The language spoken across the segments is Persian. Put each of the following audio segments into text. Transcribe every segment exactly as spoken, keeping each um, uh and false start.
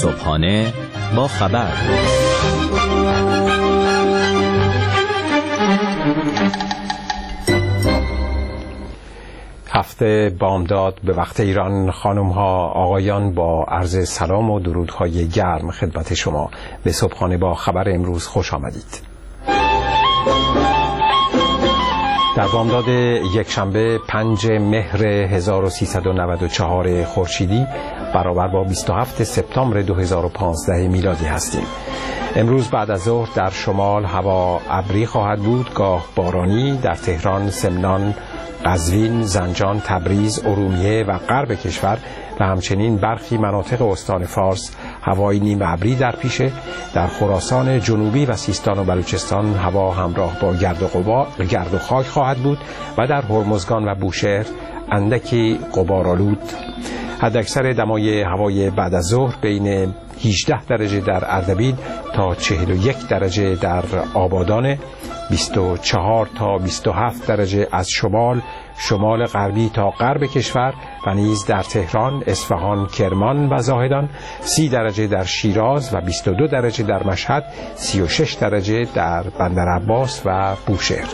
صبحانه با خبر. هفته بامداد به وقت ایران. خانم ها آقایان، با عرض سلام و درودهای گرم خدمت شما. به صبحانه با خبر امروز خوش آمدید. در بامداد یکشنبه پنج مهر هزار و سیصد و نود و چهار خورشیدی برابر با بیست و هفتم سپتامبر دو هزار و پانزده میلادی هستیم. امروز بعد از ظهر در شمال هوا ابری خواهد بود، گاه بارانی. در تهران، سمنان، قزوین، زنجان، تبریز، ارومیه و غرب کشور و همچنین برخی مناطق استان فارس هوای نیم ابری در پیشه. در خراسان جنوبی و سیستان و بلوچستان هوا همراه با گرد و غبار، گرد و خاک خواهد بود و در هرمزگان و بوشهر اندکی غبارآلود. حداکثر دمای هوای بعد از ظهر بین هجده درجه در اردبیل تا چهل و یک درجه در آبادان، بیست و چهار تا بیست و هفت درجه از شمال، شمال غربی تا غرب کشور و نیز در تهران، اصفهان، کرمان و زاهدان، سی درجه در شیراز و بیست و دو درجه در مشهد، سی و شش درجه در بندرعباس و بوشهر.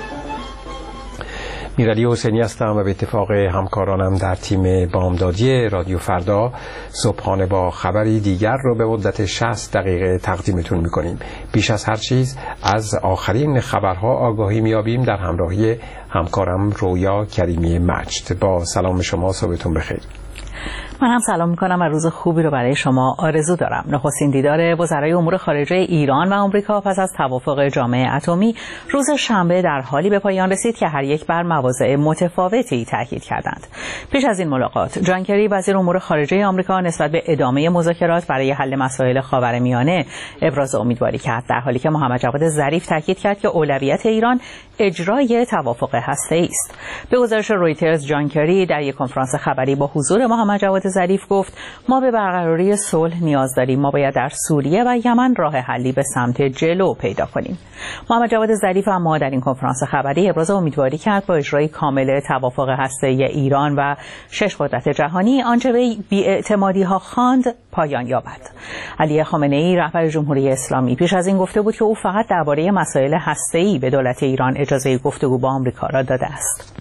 میرعلی حسینی هستم و به اتفاق همکارانم در تیم بامدادی رادیو فردا صبحانه با خبری دیگر رو به مدت شصت دقیقه تقدیمتون میکنیم. پیش از هر چیز از آخرین خبرها آگاهی میابیم در همراهی همکارم رویا کریمی مجد. با سلام شما، صبحتون بخیر. من هم سلام میکنم و روز خوبی رو برای شما آرزو دارم. نخستین دیدار وزرای امور خارجه ایران و آمریکا پس از توافق جامعه اتمی روز شنبه در حالی به پایان رسید که هر یک بر مواضع متفاوتی تاکید کردند. پیش از این ملاقات، جان کری وزیر امور خارجه آمریکا نسبت به ادامه مذاکرات برای حل مسائل خاورمیانه ابراز امیدواری کرد، در حالی که محمد جواد ظریف تاکید کرد که اولویت ایران اجرای توافق هسته‌ای است. به گزارش رویترز، جان کری در یک کنفرانس خبری با حضور محمد جواد ظریف گفت ما به برقراری صلح نیاز داریم. ما باید در سوریه و یمن راه حلی به سمت جلو پیدا کنیم. محمد جواد ظریف اما در این کنفرانس خبری ابراز امیدواری کرد با اجرای کامل توافق هسته‌ای ایران و شش قدرت جهانی آنچه به بی‌اعتمادی‌ها خواند پایان یابد. علی خامنه‌ای رهبر جمهوری اسلامی پیش از این گفته بود که او فقط درباره مسائل هسته‌ای به دولت ایران اجازه گفتگو با آمریکا را داده است.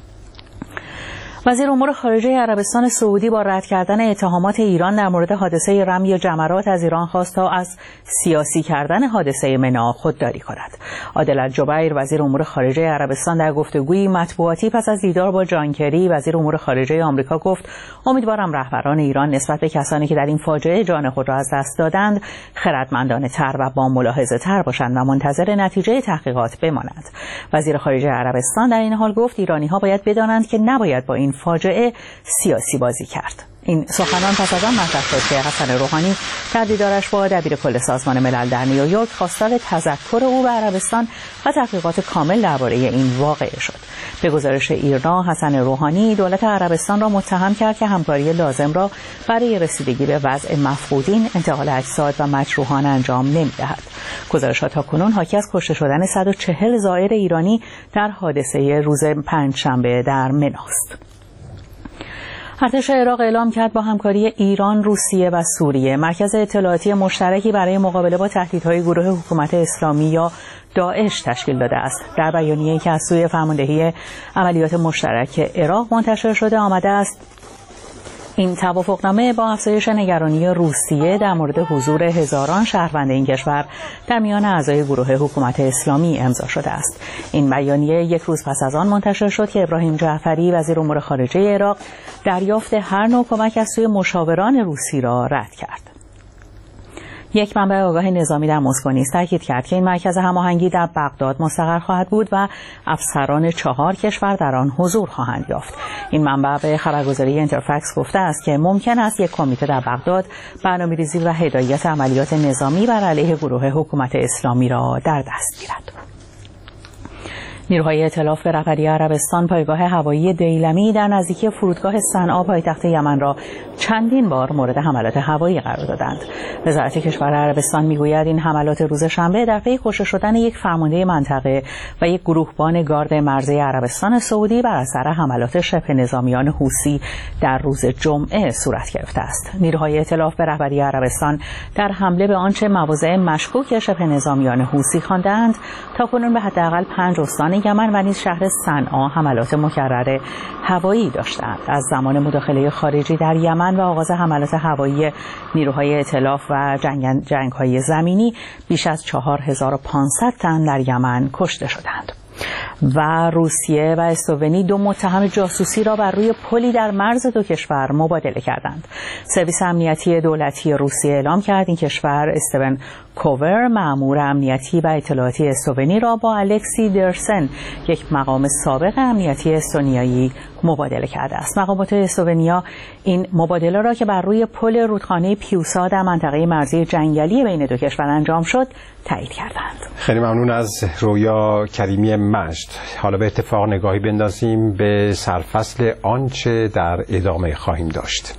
وزیر امور خارجه عربستان سعودی با رد کردن اتهامات ایران در مورد حادثه رمی جمرات از ایران خواست تا از سیاسی کردن حادثه منی خودداری کند. عادل جبیر وزیر امور خارجه عربستان در گفتگویی مطبوعاتی پس از دیدار با جان کری وزیر امور خارجه آمریکا گفت امیدوارم رهبران ایران نسبت به کسانی که در این فاجعه جان خود را از دست دادند خردمندانه تر و با ملاحظه تر باشند و منتظر نتیجه تحقیقات بمانند. وزیر خارجه عربستان در این حال گفت ایرانی ها باید بدانند که نباید با این فاجعه سیاسی بازی کرد. این سخنان پس از آن مطرح شد که حسن روحانی در دیدارش با دبیر کل سازمان ملل در نیویورک خواستار تذکر او به عربستان و تحقیقات کامل درباره این واقعه شد. به گزارش ایرنا، حسن روحانی دولت عربستان را متهم کرد که همکاری لازم را برای رسیدگی به وضع مفقودین، انتقال اجساد و مجروحان انجام نمی‌دهد. گزارشات تاکنون حاکی از کشته شدن صد و چهل زائر ایرانی در حادثه روز پنجشنبه در منی است. ارتش عراق اعلام کرد با همکاری ایران، روسیه و سوریه مرکز اطلاعاتی مشترکی برای مقابله با تهدیدهای گروه حکومت اسلامی یا داعش تشکیل داده است. در بیانیه‌ای که از سوی فرماندهی عملیات مشترک عراق منتشر شده آمده است این توافقنامه با افزایش نگرانی روسیه در مورد حضور هزاران شهروند این کشور در میان اعضای گروه حکومت اسلامی امضا شده است. این بیانیه یک روز پس از آن منتشر شد که ابراهیم جعفری وزیر امور خارجه عراق دریافت هر نوع کمک از سوی مشاوران روسی را رد کرد. یک منبع آگاه نظامی در مسکو نیز تاکید کرد که این مرکز هماهنگی در بغداد مستقر خواهد بود و افسران چهار کشور در آن حضور خواهند یافت. این منبع به خبرگزاری اینترفکس گفته است که ممکن است یک کمیته در بغداد برنامه‌ریزی و هدایت عملیات نظامی بر علیه گروه حکومت اسلامی را در دست گیرد. نیروهای ائتلاف به رهبری عربستان پایگاه هوایی دیلمی در نزدیکی فرودگاه صنعا پایتخت یمن را چندین بار مورد حملات هوایی قرار دادند. وزارت کشور عربستان میگوید این حملات روز شنبه در پی کشته شدن یک فرمانده منطقه و یک گروهبان گارد مرزی عربستان سعودی بر اثر حملات شبه نظامیان حوثی در روز جمعه صورت گرفته است. نیروهای ائتلاف به رهبری عربستان در حمله به آنچه مواضع مشکوک شبه نظامیان حوثی خواندند تاکنون به حداقل پنج استان یمن و نیز شهر صنعا حملات مکرر هوایی داشتند. از زمان مداخله خارجی در یمن و آغاز حملات هوایی نیروهای ائتلاف و جنگ جنگ‌های زمینی بیش از چهار هزار و پانصد تن در یمن کشته شدند. و روسیه و اسلوونی دو متهم جاسوسی را بر روی پلی در مرز دو کشور مبادله کردند. سرویس امنیتی دولتی روسیه اعلام کرد این کشور استون کوور مأمور امنیتی و اطلاعاتی اسلوونی را با الکسی درسن یک مقام سابق امنیتی استونیایی مبادله کرده است. مقامات اسلوونیا این مبادله را که بر روی پل رودخانه پیوسا در منطقه مرزی جنگلی بین دو کشور انجام شد تایید کردند. خیلی ممنون از رویا کریمی مجد. حالا به اتفاق نگاهی بندازیم به سرفصل آنچه در ادامه خواهیم داشت.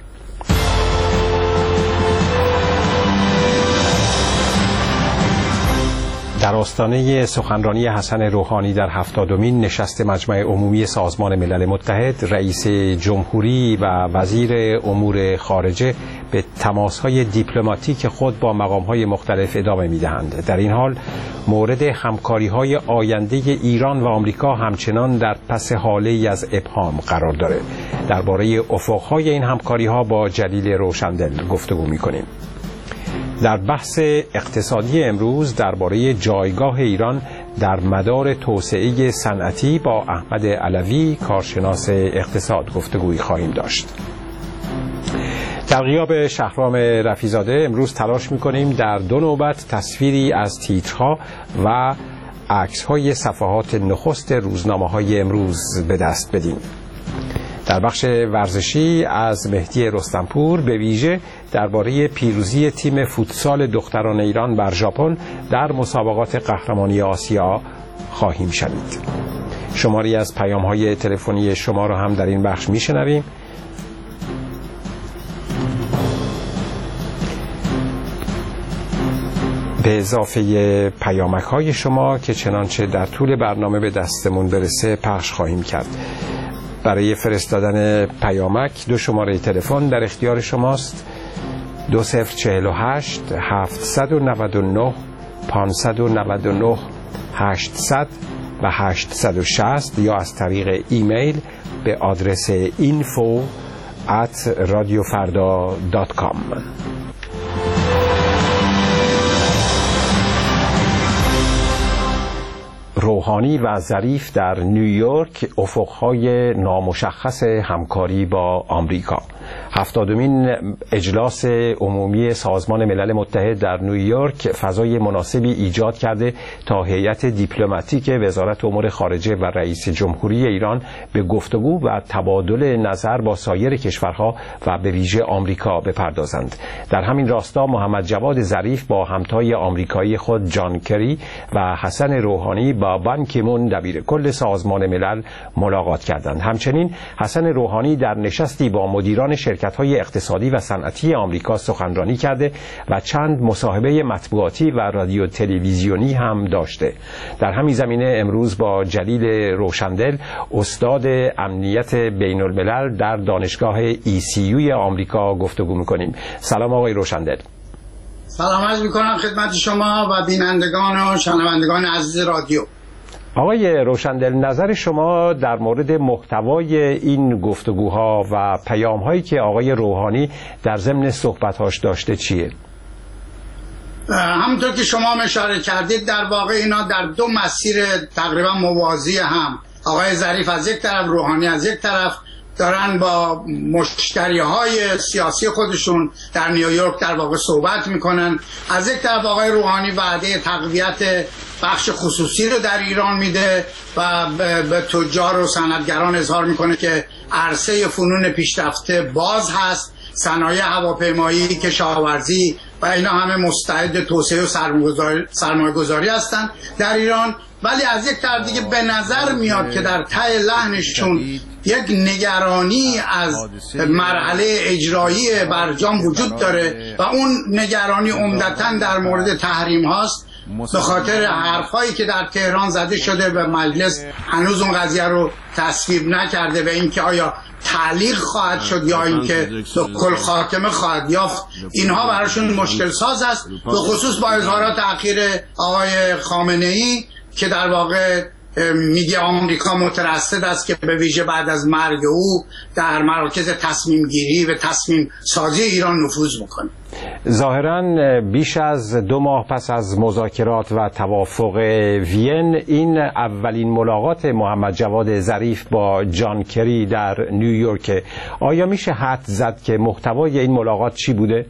در آستانه سخنرانی حسن روحانی در هفتادمین نشست مجمع عمومی سازمان ملل متحد، رئیس جمهوری و وزیر امور خارجه به تماس‌های دیپلماتیک خود با مقام‌های مختلف ادامه می‌دهند. در این حال مورد همکاری‌های آینده ایران و آمریکا همچنان در پس حاله‌ای از ابهام قرار دارد. درباره افق‌های این همکاری‌ها با جلیل روشندل گفتگو می‌کنیم. در بحث اقتصادی امروز درباره جایگاه ایران در مدار توسعه صنعتی با احمد علوی کارشناس اقتصاد گفتگویی خواهیم داشت. در غیاب شهرام رفیع‌زاده امروز تلاش می‌کنیم در دو نوبت تصویری از تیترها و عکس‌های صفحات نخست روزنامه‌های امروز به دست بدیم. در بخش ورزشی از مهدی رستمپور به ویژه درباره پیروزی تیم فوتسال دختران ایران بر ژاپن در مسابقات قهرمانی آسیا خواهیم شنید. شماری از پیام‌های تلفنی شما را هم در این بخش می‌شنویم. به اضافه پیامک‌های شما که چنانچه در طول برنامه به دستمون برسه پخش خواهیم کرد. برای فرستادن پیامک دو شماره تلفن در اختیار شماست: دو صفر چهل و هشت هفتصد و نود و نه پانصد و نود و نه هشتصد و هشتصد و شصت یا از طریق ایمیل به آدرس اینفو ات رادیو فردا دات کام. روحانی و ظریف در نیویورک افقهای نامشخص همکاری با آمریکا. هفتادمین اجلاس عمومی سازمان ملل متحد در نیویورک فضای مناسبی ایجاد کرده تا هیئت دیپلماتیک وزارت امور خارجه و رئیس جمهوری ایران به گفتگو و تبادل نظر با سایر کشورها و به ویژه آمریکا بپردازند. در همین راستا محمد جواد ظریف با همتای آمریکایی خود جان کری و حسن روحانی با بان کی مون دبیر کل سازمان ملل ملاقات کردند. همچنین حسن روحانی در نشستی با مدیران شرکت‌های اقتصادی و صنعتی آمریکا سخنرانی کرده و چند مصاحبه مطبوعاتی و رادیو تلویزیونی هم داشته. در همین زمینه امروز با جلیل روشندل استاد امنیت بین الملل در دانشگاه ای سی یو آمریکا گفتگو می‌کنیم. سلام آقای روشندل. سلام عرض می‌کنم خدمت شما و بینندگان و شنوندگان عزیز رادیو. آقای روشندل، نظر شما در مورد محتوای این گفتگوها و پیام‌هایی که آقای روحانی در ضمن صحبت‌هاش داشته چیه؟ همونطور که شما اشاره کردید در واقع اینا در دو مسیر تقریبا موازی هم، آقای ظریف از یک طرف، روحانی از یک طرف، دارن با مشتری‌های سیاسی خودشون در نیویورک در واقع صحبت میکنن. از یک طرف آقای روحانی وعده تقویت بخش خصوصی رو در ایران میده و به تجار و صنعتگران اظهار میکنه که عرصه فنون پیشرفته باز هست، صنایع هواپیمایی، کشاورزی و اینا همه مستعد توسعه و سرمایه‌گذاری هستن در ایران. ولی از یک طرف دیگه به نظر میاد که در ته لحنشون یک نگرانی از مرحله اجرایی برجام وجود داره و اون نگرانی عمدتاً در مورد تحریم هاست، به خاطر حرفایی که در تهران زده شده و مجلس هنوز اون قضیه رو تصویب نکرده و اینکه آیا تعلیق خواهد شد یا اینکه کل خاتمه خواهد یافت، اینها براشون مشکل ساز است، به خصوص با اظهارات اخیر آقای خامنه‌ای که در واقع میگه آمریکا مترصد است که به ویژه بعد از مرگ او در مراکز تصمیم گیری و تصمیم سازی ایران نفوذ میکنه. ظاهراً بیش از دو ماه پس از مذاکرات و توافق وین، این اولین ملاقات محمد جواد ظریف با جان کری در نیویورک. آیا میشه حد زد که محتوای این ملاقات چی بوده؟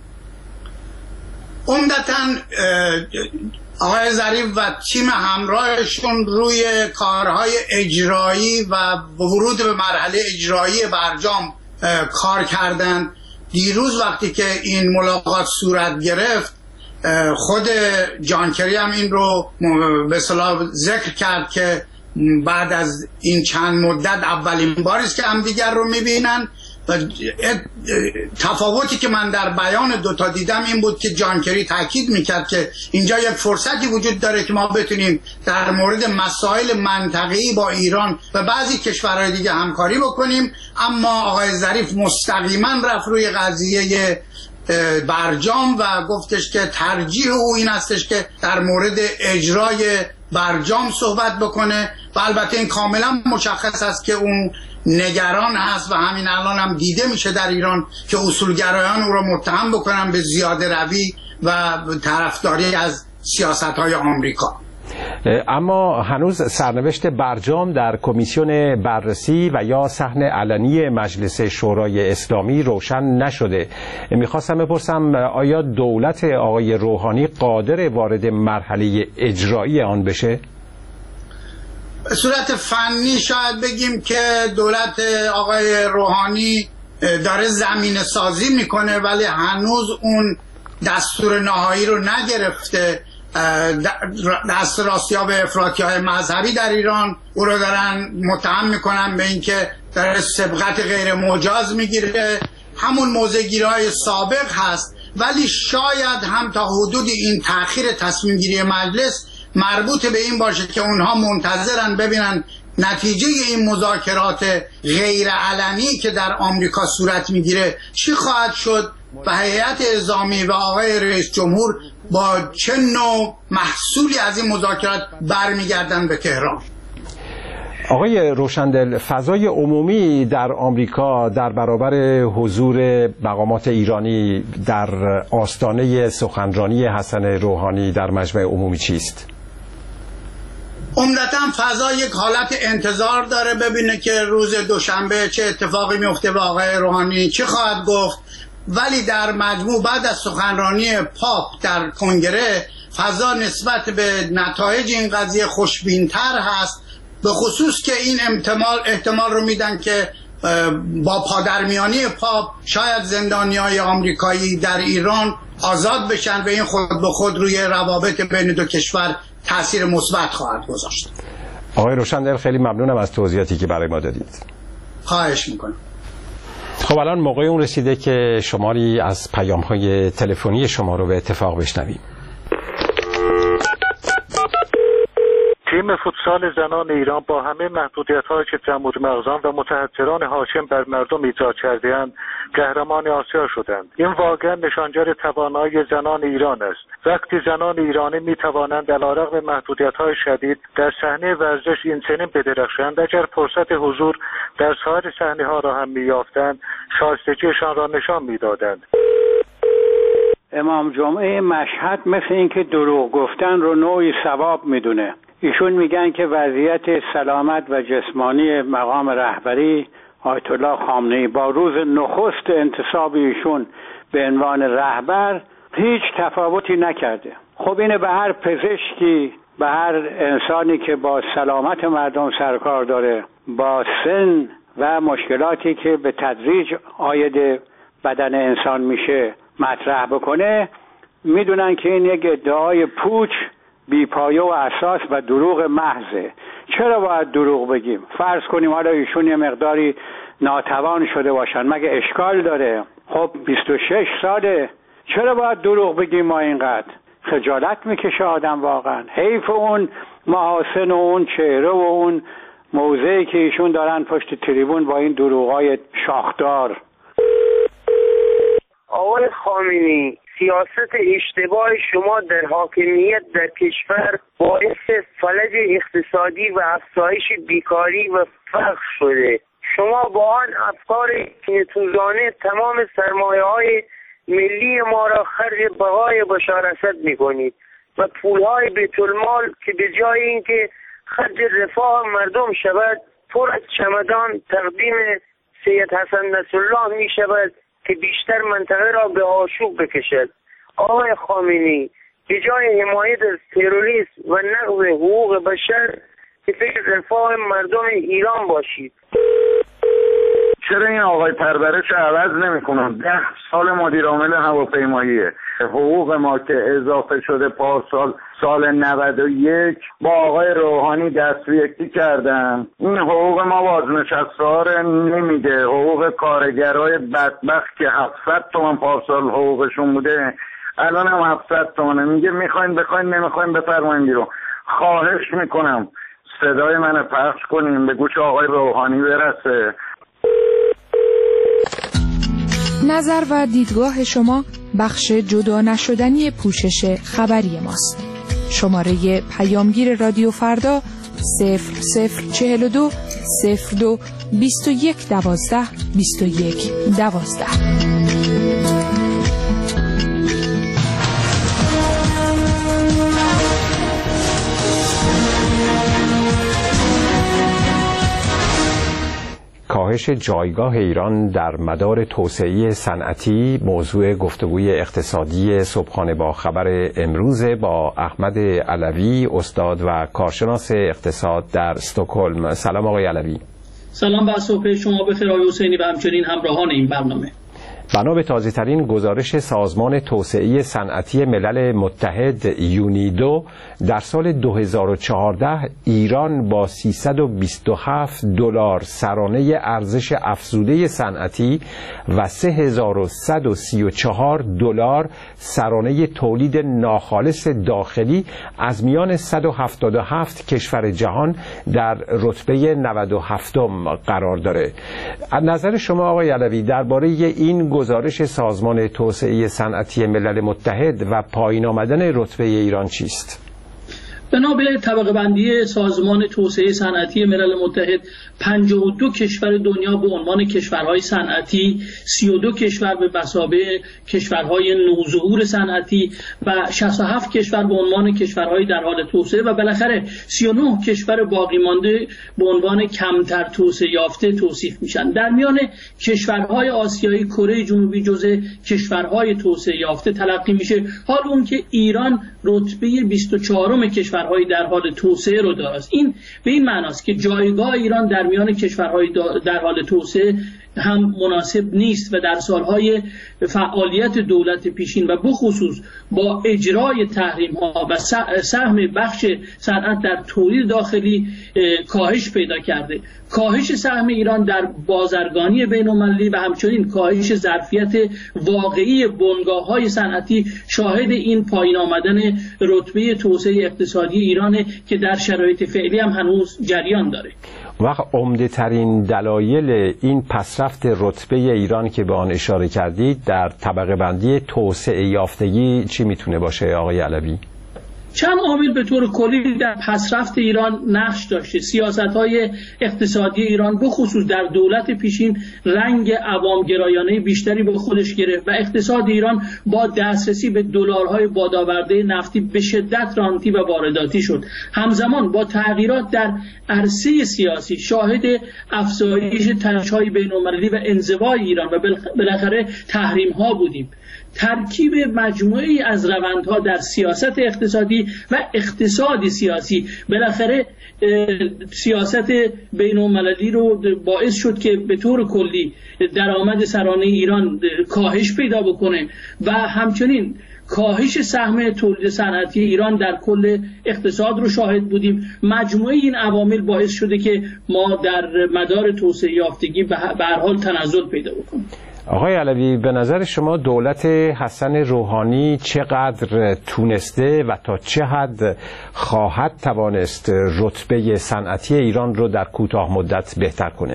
عمدتاً آقای ظریف و تیم همراهشون روی کارهای اجرایی و ورود به مرحله اجرایی برجام کار کردند. دیروز وقتی که این ملاقات صورت گرفت، خود جان کری هم این رو به اصطلاح ذکر کرد که بعد از این چند مدت اولین باری است که همدیگر رو میبینن. تفاوتی که من در بیان دوتا دیدم این بود که جان کری تاکید میکرد که اینجا یک فرصتی وجود داره که ما بتونیم در مورد مسائل منطقه‌ای با ایران و بعضی کشورهای دیگه همکاری بکنیم، اما آقای ظریف مستقیما رفت روی قضیه برجام و گفتش که ترجیح او این هستش که در مورد اجرای برجام صحبت بکنه و البته این کاملا مشخص است که اون نگران هست و همین الان هم دیده میشه در ایران که اصولگرایان او را متهم بکنن به زیاده روی و طرفداری از سیاست‌های آمریکا. اما هنوز سرنوشت برجام در کمیسیون بررسی و یا صحن علنی مجلس شورای اسلامی روشن نشده. میخواستم بپرسم آیا دولت آقای روحانی قادر وارد مرحله اجرایی آن بشه؟ به صورت فنی شاید بگیم که دولت آقای روحانی داره زمینه سازی میکنه، ولی هنوز اون دستور نهایی رو نگرفته. دست راستیاب افراطی‌های مذهبی در ایران او رو دارن متهم میکنن به اینکه داره سبقت غیر مجاز میگیره، همون موضع‌گیری‌های سابق هست، ولی شاید هم تا حدودی این تأخیر تصمیم گیری مجلس مربوط به این باشه که اونها منتظرن ببینن نتیجه این مذاکرات غیر علنی که در آمریکا صورت میگیره چی خواهد شد و هیئت اعزامی و آقای رئیس جمهور با چه نوع محصولی از این مذاکرات برمیگردن به تهران. آقای روشندل، فضای عمومی در آمریکا در برابر حضور مقامات ایرانی در آستانه سخنرانی حسن روحانی در مجمع عمومی چیست؟ عمدتاً فضا یک حالت انتظار داره ببینه که روز دوشنبه چه اتفاقی میفته و آقای روحانی چه خواهد گفت، ولی در مجموع بعد از سخنرانی پاپ در کنگره فضا نسبت به نتایج این قضیه خوشبین‌تر هست، به خصوص که این احتمال احتمال رو میدن که با پادرمیانی پاپ شاید زندانیای آمریکایی در ایران آزاد بشن و این خود به خود روی روابط بین دو کشور تأثیر مثبت خواهد گذاشت. آقای روشندل، خیلی ممنونم از توضیحاتی که برای ما دادید. خواهش میکنم. خب الان موقع اون رسیده که شماری از پیام‌های تلفنی شما رو به اتفاق بشنویم. تیم فوتسال زنان ایران با همه محدودیت‌هایی که جمهور مغزان و متحجران حاکم بر مردم ایجاد کرده‌اند قهرمان آسیا شدند. این واقعا نشانگر توانایی زنان ایران است. وقتی زنان ایرانی می‌توانند علیرغم محدودیت‌های شدید در صحنه ورزش این چنین بدرخشند، اگر فرصت حضور در سایر صحنه‌ها را هم می‌یافتند شایستگیشان را نشان می‌دادند. امام جمعه مشهد مثل اینکه دروغ گفتن رو نوعی ثواب میدونه. ایشون میگن که وضعیت سلامت و جسمانی مقام رهبری آیت الله خامنه‌ای با روز نخست انتصاب ایشون به عنوان رهبر هیچ تفاوتی نکرده. خب اینه به هر پزشکی، به هر انسانی که با سلامت مردم سرکار داره، با سن و مشکلاتی که به تدریج عاید بدن انسان میشه مطرح بکنه، میدونن که این یک ادعای پوچ بیپایه و اساس و دروغ محضه. چرا باید دروغ بگیم؟ فرض کنیم حالا ایشون یه مقداری ناتوان شده باشن، مگه اشکال داره؟ خب بیست و شش ساله، چرا باید دروغ بگیم ما اینقدر؟ خجالت میکشه آدم واقعا. حیف اون محاسن و اون چهره و اون موضعی که ایشون دارن پشت تریبون با این دروغای شاخدار. آقای خامنه‌ای، سیاست اشتباه شما در حاکمیت در کشور باعث فلج اقتصادی و افزایش بیکاری و فقر شده. شما با آن افکار کینه‌توزانه تمام سرمایه‌های ملی ما را خرج بقای بشار اسد می‌کنید و پول‌های بیت المال که به جای اینکه خرج رفاه مردم شود پر از چمدان تقدیم سید حسن نصرالله می‌شود که بیشتر منطقه را به آشوب بکشد. آقای خامنه‌ای، به جای حمایت از تروریسم و نقض حقوق بشر که فکر رفاه مردم ایران باشید. چرا این آقای پرورش عوض نمی کنن؟ ده سال مدیر عامل هواپیماییه. حقوق ما که اضافه شده پارسال سال نود و یک با آقای روحانی دست به یکی کردن. این حقوق ما بازنشسته‌ها رو نمیده. حقوق کارگرای بدبخت که هفتصد تومن پارسال حقوقشون بوده الان هم هفتصد تومنه. میگه میخواین بخواین، نمیخواین بفرمایین بیرون. خواهش میکنم صدای من پخش کنیم به گوش آقای روحانی برسه. نظر و دیدگاه شما بخش جدا نشدنی پوشش خبری ماست. شماره پیامگیر رادیو فردا صفر صفر چهل و دو صفر دو بیست و یک دوازده بیست و یک دوازده. کاهش جایگاه ایران در مدار توسعه صنعتی موضوع گفتگوی اقتصادی صبحانه با خبر امروز با احمد علوی، استاد و کارشناس اقتصاد در استکهلم. سلام آقای علوی. سلام بر صبح شما بخیر آقای حسینی و همچنین همراهان این برنامه. بنا به تازه‌ترین گزارش سازمان توسعه صنعتی ملل متحد یونیدو در سال دو هزار و چهارده ایران با سیصد و بیست و هفت دلار سرانه ارزش افزوده صنعتی و سه هزار و صد و سی و چهار دلار سرانه تولید ناخالص داخلی از میان صد و هفتاد و هفت کشور جهان در رتبه نود و هفتم قرار داره. از نظر شما آقای علوی درباره این گزارش سازمان توسعه صنعتی ملل متحد و پایین آمدن رتبه ایران چیست؟ بنا به طبقه بندی سازمان توسعه صنعتی ملل متحد پنجاه و دو کشور دنیا به عنوان کشورهای صنعتی، سی و دو کشور به مثابه کشورهای نوظهور صنعتی و شصت و هفت کشور به عنوان کشورهای در حال توسعه و بالاخره سی و نه کشور باقی مانده به عنوان کمتر توسعه یافته توصیف میشن. در میان کشورهای آسیایی کره جنوبی جزء کشورهای توسعه یافته تلقی میشه، حال اون که ایران رتبه بیست و چهارم کشورهای در حال توسعه رو داره. این به این معناست که جایگاه ایران در میان کشورهای در حال توسعه هم مناسب نیست و در سالهای فعالیت دولت پیشین و بخصوص با اجرای تحریم ها و سهم بخش صنعت در تولید داخلی کاهش پیدا کرده. کاهش سهم ایران در بازرگانی بین‌المللی و همچنین کاهش ظرفیت واقعی بنگاه‌های صنعتی شاهد این پایین آمدن رتبه توسعه اقتصادی ایرانه که در شرایط فعلی هم هنوز جریان داره. وقت عمده ترین دلایل این پسرفت رتبه ایران که به آن اشاره کردید در طبقه بندی توسعه یافتگی چی میتونه باشه آقای علوی؟ چند عامل به طور کلی در پسرفت ایران نقش داشته. سیاست‌های اقتصادی ایران بخصوص در دولت پیشین رنگ عوامگرایانه بیشتری به خودش گرفت و اقتصاد ایران با دسترسی به دلارهای بادآورده نفتی به شدت رانتی و وارداتی شد. همزمان با تغییرات در عرصه سیاسی شاهد افزایش تنش‌های بین‌المللی و انزوای ایران و بالاخره تحریم‌ها بودیم. ترکیب مجموعی از روندها در سیاست اقتصادی و اقتصادی سیاسی بالاخره سیاست بین‌المللی رو باعث شد که به طور کلی درآمد سرانه ایران کاهش پیدا بکنه و همچنین کاهش سهم تولید صنعتی ایران در کل اقتصاد رو شاهد بودیم. مجموعه این عوامل باعث شده که ما در مدار توسعه یافتگی به هر حال تنزل پیدا بکنیم. آقای علوی، به نظر شما دولت حسن روحانی چقدر تونسته و تا چه حد خواهد توانست رتبه صنعتی ایران رو در کوتاه مدت بهتر کنه؟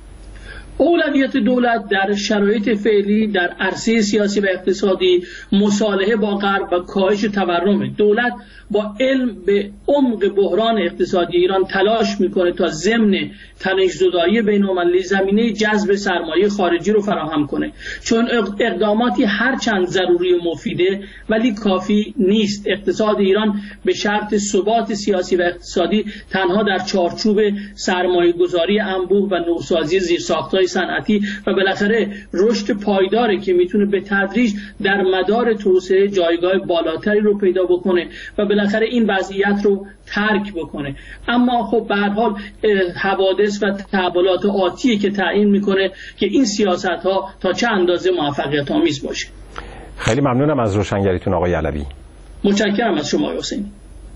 اولویت دولت در شرایط فعلی در عرصه سیاسی و اقتصادی مصالحه با غرب و کاهش تورم. دولت با علم به عمق بحران اقتصادی ایران تلاش میکنه تا ضمن تنش‌زدایی بین‌المللی زمینه جذب سرمایه خارجی رو فراهم کنه، چون اقداماتی هرچند ضروری و مفیده ولی کافی نیست. اقتصاد ایران به شرط ثبات سیاسی و اقتصادی تنها در چارچوب سرمایه‌گذاری انبوه و نوسازی زیرساخت‌های صنعتی و بالاخره رشد پایداری که میتونه به تدریج در مدار توسعه جایگاه بالاتری رو پیدا بکنه و بالاخره این وضعیت رو ترک بکنه. اما خب به هر حال حوادث و تحولات آتی که تعیین میکنه که این سیاست ها تا چه اندازه موفقیت آمیز باشه. خیلی ممنونم از روشنگریتون آقای علوی. متشکرم از شما حسین.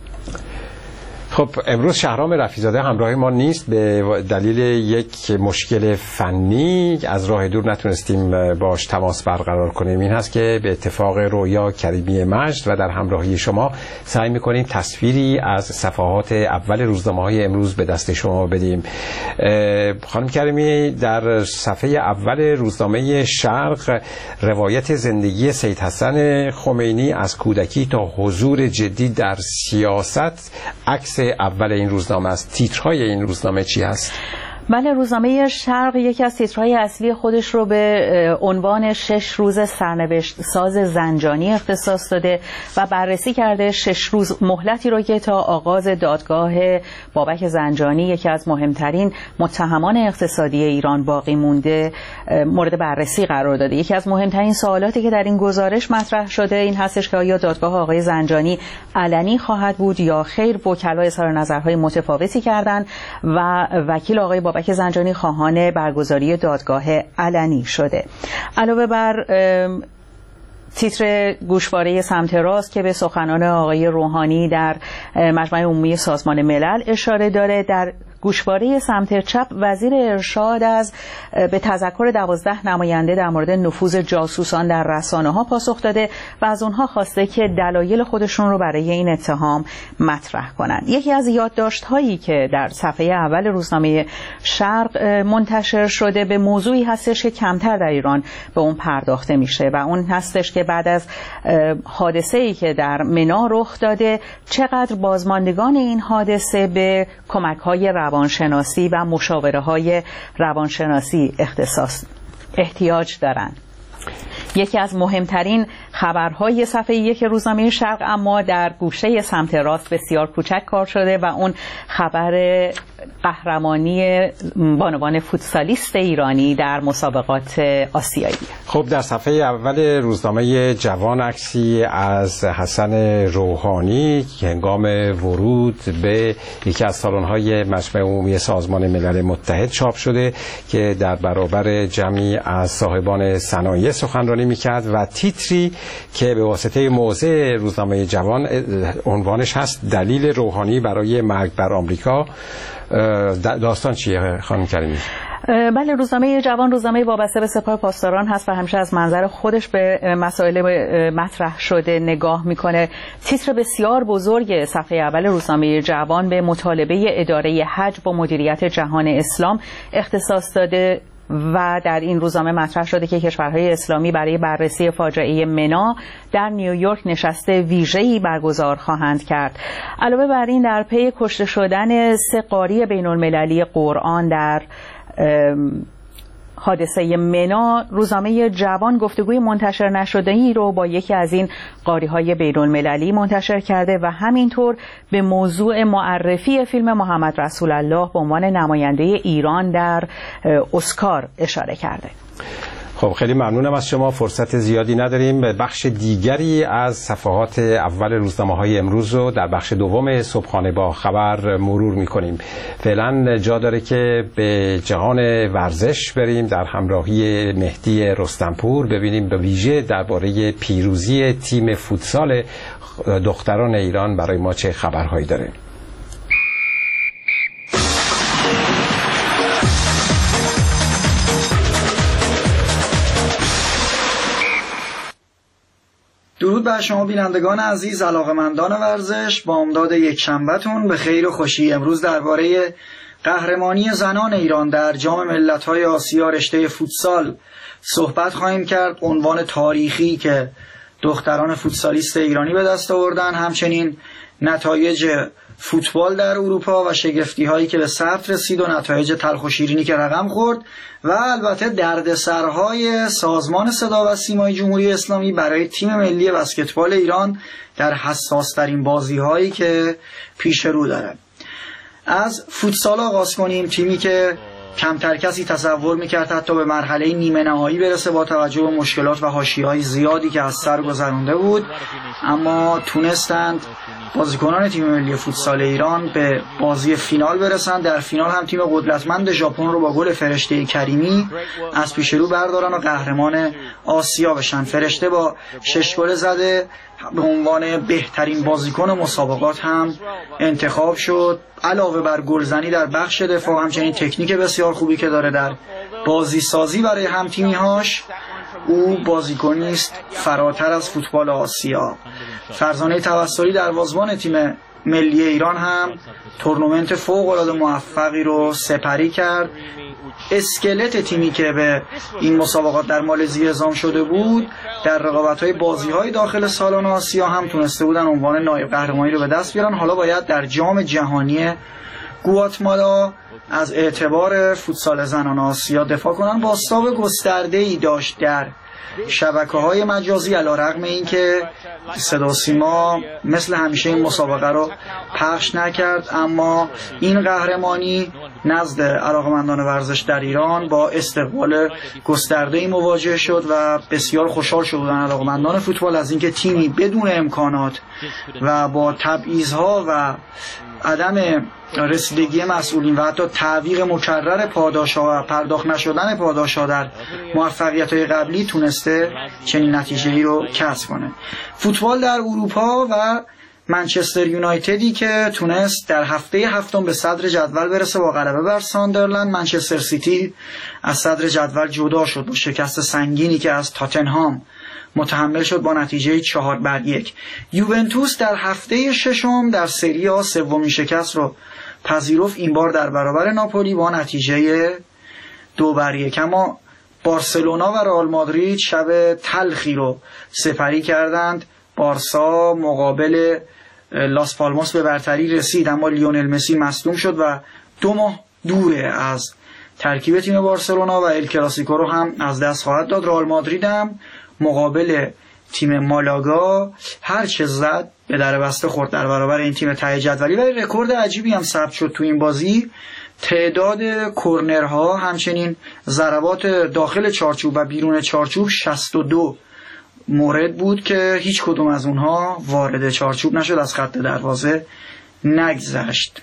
خب امروز شهرام رفیع‌زاده همراه ما نیست به دلیل یک مشکل فنی، از راه دور نتونستیم باش تماس برقرار کنیم. این هست که به اتفاق رویا کریمی مجد و در همراهی شما سعی میکنیم تصویری از صفحات اول روزنامه‌های امروز به دست شما بدیم. خانم کریمی، در صفحه اول روزنامه شرق روایت زندگی سید حسن خمینی از کودکی تا حضور جدی در سیاست عکس اول این روزنامه است. تیترهای این روزنامه چی هست؟ بله، روزنامه شرق یکی از تیترهای اصلی خودش رو به عنوان شش روز سرنوشت ساز زنجانی اختصاص داده و بررسی کرده شش روز مهلتی رو که تا آغاز دادگاه بابک زنجانی، یکی از مهمترین متهمان اقتصادی ایران باقی مونده، مورد بررسی قرار داده. یکی از مهمترین سوالاتی که در این گزارش مطرح شده این هستش که آیا دادگاه آقای زنجانی علنی خواهد بود یا خیر. وکلا اظهار نظرهای متفاوتی کردند و وکیل آقای بابک که زنجانی خواهان برگزاری دادگاه علنی شده. علاوه بر تیتر گوشواره سمت راست که به سخنان آقای روحانی در مجمع عمومی سازمان ملل اشاره داره، در گوشواره سمت چپ وزیر ارشاد از به تذکر دوازده نماینده در مورد نفوذ جاسوسان در رسانه‌ها پاسخ داده و از اونها خواسته که دلایل خودشون رو برای این اتهام مطرح کنند. یکی از یادداشت‌هایی که در صفحه اول روزنامه شرق منتشر شده به موضوعی هستش که کمتر در ایران به اون پرداخته میشه و اون هستش که بعد از حادثه‌ای که در منا رخ داده چقدر بازماندگان این حادثه به کمک‌های روانشناسی و مشاوره روانشناسی اختصاص احتیاج دارند. یکی از مهمترین خبرهای صفحه یک روزنامه شرق اما در گوشه سمت راست بسیار کوچک کار شده و اون خبر قهرمانی بانوان فوتسالیست ایرانی در مسابقات آسیایی. خب در صفحه اول روزنامه جوان عکسی از حسن روحانی که هنگام ورود به یکی از سالن‌های مجمع عمومی سازمان ملل متحد چاپ شده که در برابر جمعی از صاحبان صنایع سخنرانی میکرد و تیتری که به واسطه موضع روزنامه جوان عنوانش هست دلیل روحانی برای مرگ بر آمریکا. داستان چیه خانم کریمی؟ بله، روزنامه جوان روزنامه وابسته به سپاه پاسداران هست و همیشه از منظر خودش به مسائل مطرح شده نگاه میکنه. تیتر بسیار بزرگ صفحه اول روزنامه جوان به مطالبه اداره حج با مدیریت جهان اسلام اختصاص داده و در این روزنامه مطرح شده که کشورهای اسلامی برای بررسی فاجعه منا در نیویورک نشست ویژه‌ای برگزار خواهند کرد. علاوه بر این در پی کشته شدن سه قاری بین‌المللی قرآن در حادثه منا، روزنامه جوان گفتگوی منتشر نشده‌ای رو با یکی از این قاری‌های بین‌المللی منتشر کرده و همینطور به موضوع معرفی فیلم محمد رسول الله به عنوان نماینده ایران در اسکار اشاره کرده. خب خیلی ممنونم از شما. فرصت زیادی نداریم. بخش دیگری از صفحات اول روزنامه‌های امروز رو در بخش دوم صبحانه با خبر مرور می‌کنیم. فعلا جا داره که به جهان ورزش بریم در همراهی مهدی رستمپور، ببینیم به ویژه درباره پیروزی تیم فوتسال دختران ایران برای ما چه خبرهایی داره. درود بر شما بینندگان عزیز، علاقه‌مندان ورزش. با امداد یک شنبه‌تون به خیر و خوشی. امروز درباره قهرمانی زنان ایران در جام ملت‌های آسیا رشته فوتسال صحبت خواهیم کرد. عنوان تاریخی که دختران فوتسالیست ایرانی به دست آوردن، همچنین نتایج فوتبال در اروپا و شگفتی‌هایی که به ثبت رسید و نتایج تلخ و شیرینی که رقم خورد، و البته دردسرهای سازمان صدا و سیمای جمهوری اسلامی برای تیم ملی بسکتبال ایران در حساس‌ترین بازی‌هایی که پیش رو داره. از فوتسال آغاز کنیم. تیمی که کمتر کسی تصور میکرد حتی به مرحله نیمه نهایی برسه با توجه به مشکلات و حاشیه‌های زیادی که از سر گذرونده بود، اما تونستند بازیکنان تیم ملی فوتسال ایران به بازی فینال برسند. در فینال هم تیم قدرتمند ژاپن رو با گل فرشته کریمی از پیش رو بردارن و قهرمان آسیا بشن. فرشته با شش گل زده به عنوان بهترین بازیکن مسابقات هم انتخاب شد. علاوه بر گلزنی در بخش دفاع، همچنین تکنیک بسیار خوبی که داره در بازی سازی برای هم تیمی‌هاش، او بازیکنی است فراتر از فوتبال آسیا. فرزانه توسلی دروازه‌بان تیم ملی ایران هم تورنمنت فوق‌العاده موفقی رو سپری کرد. اسکلت تیمی که به این مسابقات در مالزی اعزام شده بود، در رقابت‌های بازی‌های داخل سالن آسیا هم تونسته بودن عنوان نایب قهرمانی رو به دست بیارن. حالا باید در جام جهانی گواتمالا از اعتبار فوتسال زنان آسیا دفاع کنن. بازتاب گسترده‌ای داشت در شبکه‌های مجازی، علی‌رغم اینکه صدا و سیما مثل همیشه این مسابقه رو پخش نکرد، اما این قهرمانی نزد علاقه‌مندان ورزش در ایران با استقبال گسترده‌ای مواجه شد و بسیار خوشحال شدن علاقه‌مندان فوتبال از اینکه تیمی بدون امکانات و با تبعیض‌ها و عدم رسیدگی مسئولین و حتی تعویق مکرر پاداش‌ها و پرداخت نشدن پاداش‌ها در موفقیت‌های قبلی تونسته چنین نتیجه‌ای رو کسب کنه. فوتبال در اروپا و منچستر یونایتدی که تونست در هفته هفتم به صدر جدول برسه با غلبه بر ساندرلند. منچستر سیتی از صدر جدول جدا شد با شکست سنگینی که از تاتنهام متحمل شد با نتیجه چهار بر یک. یوونتوس در هفته ششم در سری آ سومین شکست رو پذیرفت، این بار در برابر ناپولی با نتیجه دو بر یک. اما بارسلونا و رئال مادرید شب تلخی رو سپری کردند. بارسا مقابل لاس پالماس به برتری رسید، اما لیونل مسی مصدوم شد و دو ماه دوره از ترکیب تیم بارسلونا و ال کلاسیکو رو هم از دست خواهد داد. رئال مادرید هم مقابل تیم مالاگا هر چه زد به در بسته خورد در برابر این تیم ته جدولی، ولی رکورد عجیبی هم ثبت شد تو این بازی. تعداد کرنرها همچنین ضربات داخل چارچوب و بیرون چارچوب شصت و دو مورد بود که هیچ کدوم از اونها وارد چارچوب نشد، از خط دروازه نگذشت.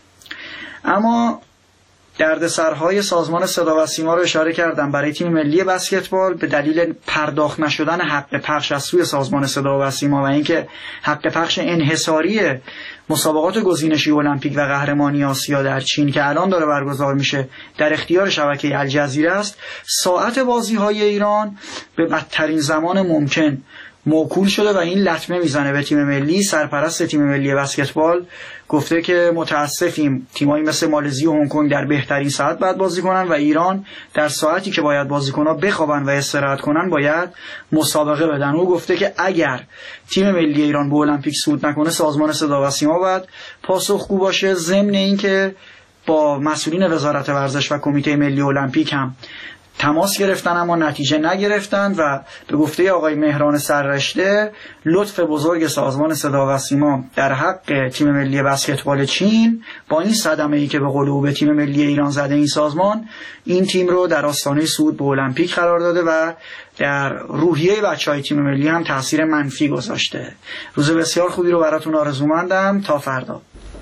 اما دردسرهای سازمان صدا و سیما رو اشاره کردم برای تیم ملی بسکتبال به دلیل پرداخت نشدن حق پخش از سوی سازمان صدا و سیما و اینکه حق پخش انحصاری مسابقات گزینشی المپیک و قهرمانی آسیا در چین که الان داره برگزار میشه در اختیار شبکه الجزیره است. ساعت بازی‌های ایران به بدترین زمان ممکن موکول شده و این لطمه میزنه به تیم ملی. سرپرست تیم ملی بسکتبال گفته که متاسفیم تیمایی مثل مالزی و هنگ کنگ در بهترین ساعت باید بازی کنن و ایران در ساعتی که باید بازیکن‌ها بخوابن و استراحت کنن باید مسابقه بدن. او گفته که اگر تیم ملی ایران به المپیک صعود نکنه سازمان صدا و سیما باید پاسخگو باشه. ضمن اینکه با مسئولین وزارت ورزش و کمیته ملی المپیک هم تماس گرفتن اما نتیجه نگرفتند و به گفته آقای مهران سررشته لطف بزرگ سازمان صدا و سیما در حق تیم ملی بسکتبال چین با این صدمه‌ای که به قلوب به تیم ملی ایران زده این سازمان، این تیم رو در آستانه صعود به المپیک قرار داده و در روحیه بچهای تیم ملی هم تاثیر منفی گذاشته. روز بسیار خوبی رو براتون آرزومندم. تا فردا.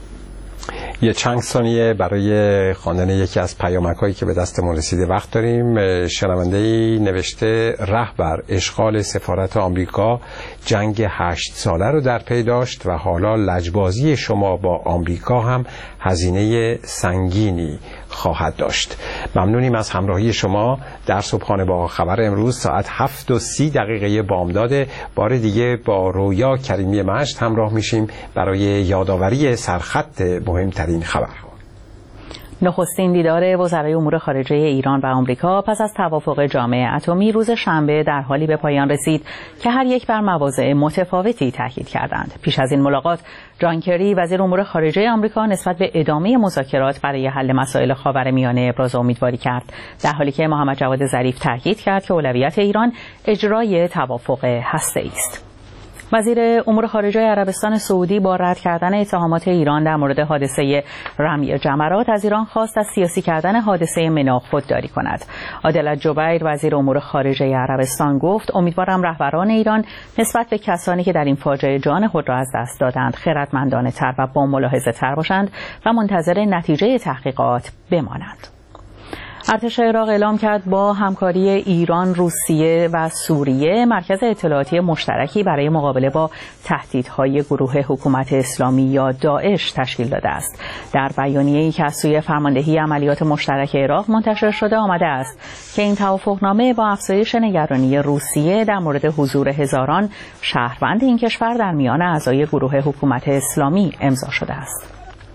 یه چند ثانیه برای خواندن یکی از پیامک‌هایی که به دستمون رسیده وقت داریم. شنونده‌ای نوشته رهبر اشغال سفارت آمریکا جنگ هشت ساله رو در پی داشت و حالا لجبازی شما با آمریکا هم هزینه سنگینی خواهد داشت. ممنونیم از همراهی شما در صبحانه با خبر امروز ساعت هفت و سی دقیقه بامداد. بار دیگه با رویا کریمی مجد همراه میشیم برای یادآوری سرخط مهمترین خبرها. نخستین دیدار وزرای امور خارجه ایران و آمریکا پس از توافق جامعه اتمی روز شنبه در حالی به پایان رسید که هر یک بر مواضع متفاوتی تاکید کردند. پیش از این ملاقات جان کری وزیر امور خارجه آمریکا نسبت به ادامه مذاکرات برای حل مسائل خاورمیانه ابراز امیدواری کرد، در حالی که محمد جواد ظریف تاکید کرد که اولویت ایران اجرای توافق هسته‌ای است. وزیر امور خارجه عربستان سعودی با رد کردن اتهامات ایران در مورد حادثه رمی جمرات از ایران خواست از سیاسی کردن حادثه منا خودداری کند. عادل جبیر وزیر امور خارجه عربستان گفت امیدوارم رهبران ایران نسبت به کسانی که در این فاجعه جان خود را از دست دادند خردمندانه تر و با ملاحظه تر باشند و منتظر نتیجه تحقیقات بمانند. ارتش عراق اعلام کرد با همکاری ایران، روسیه و سوریه مرکز اطلاعاتی مشترکی برای مقابله با تهدیدهای گروه حکومت اسلامی یا داعش تشکیل داده است. در بیانیه‌ای که از سوی فرماندهی عملیات مشترک عراق منتشر شده آمده است که این توافقنامه با افزایش نگرانی روسیه در مورد حضور هزاران شهروند این کشور در میان اعضای گروه حکومت اسلامی امضا شده است.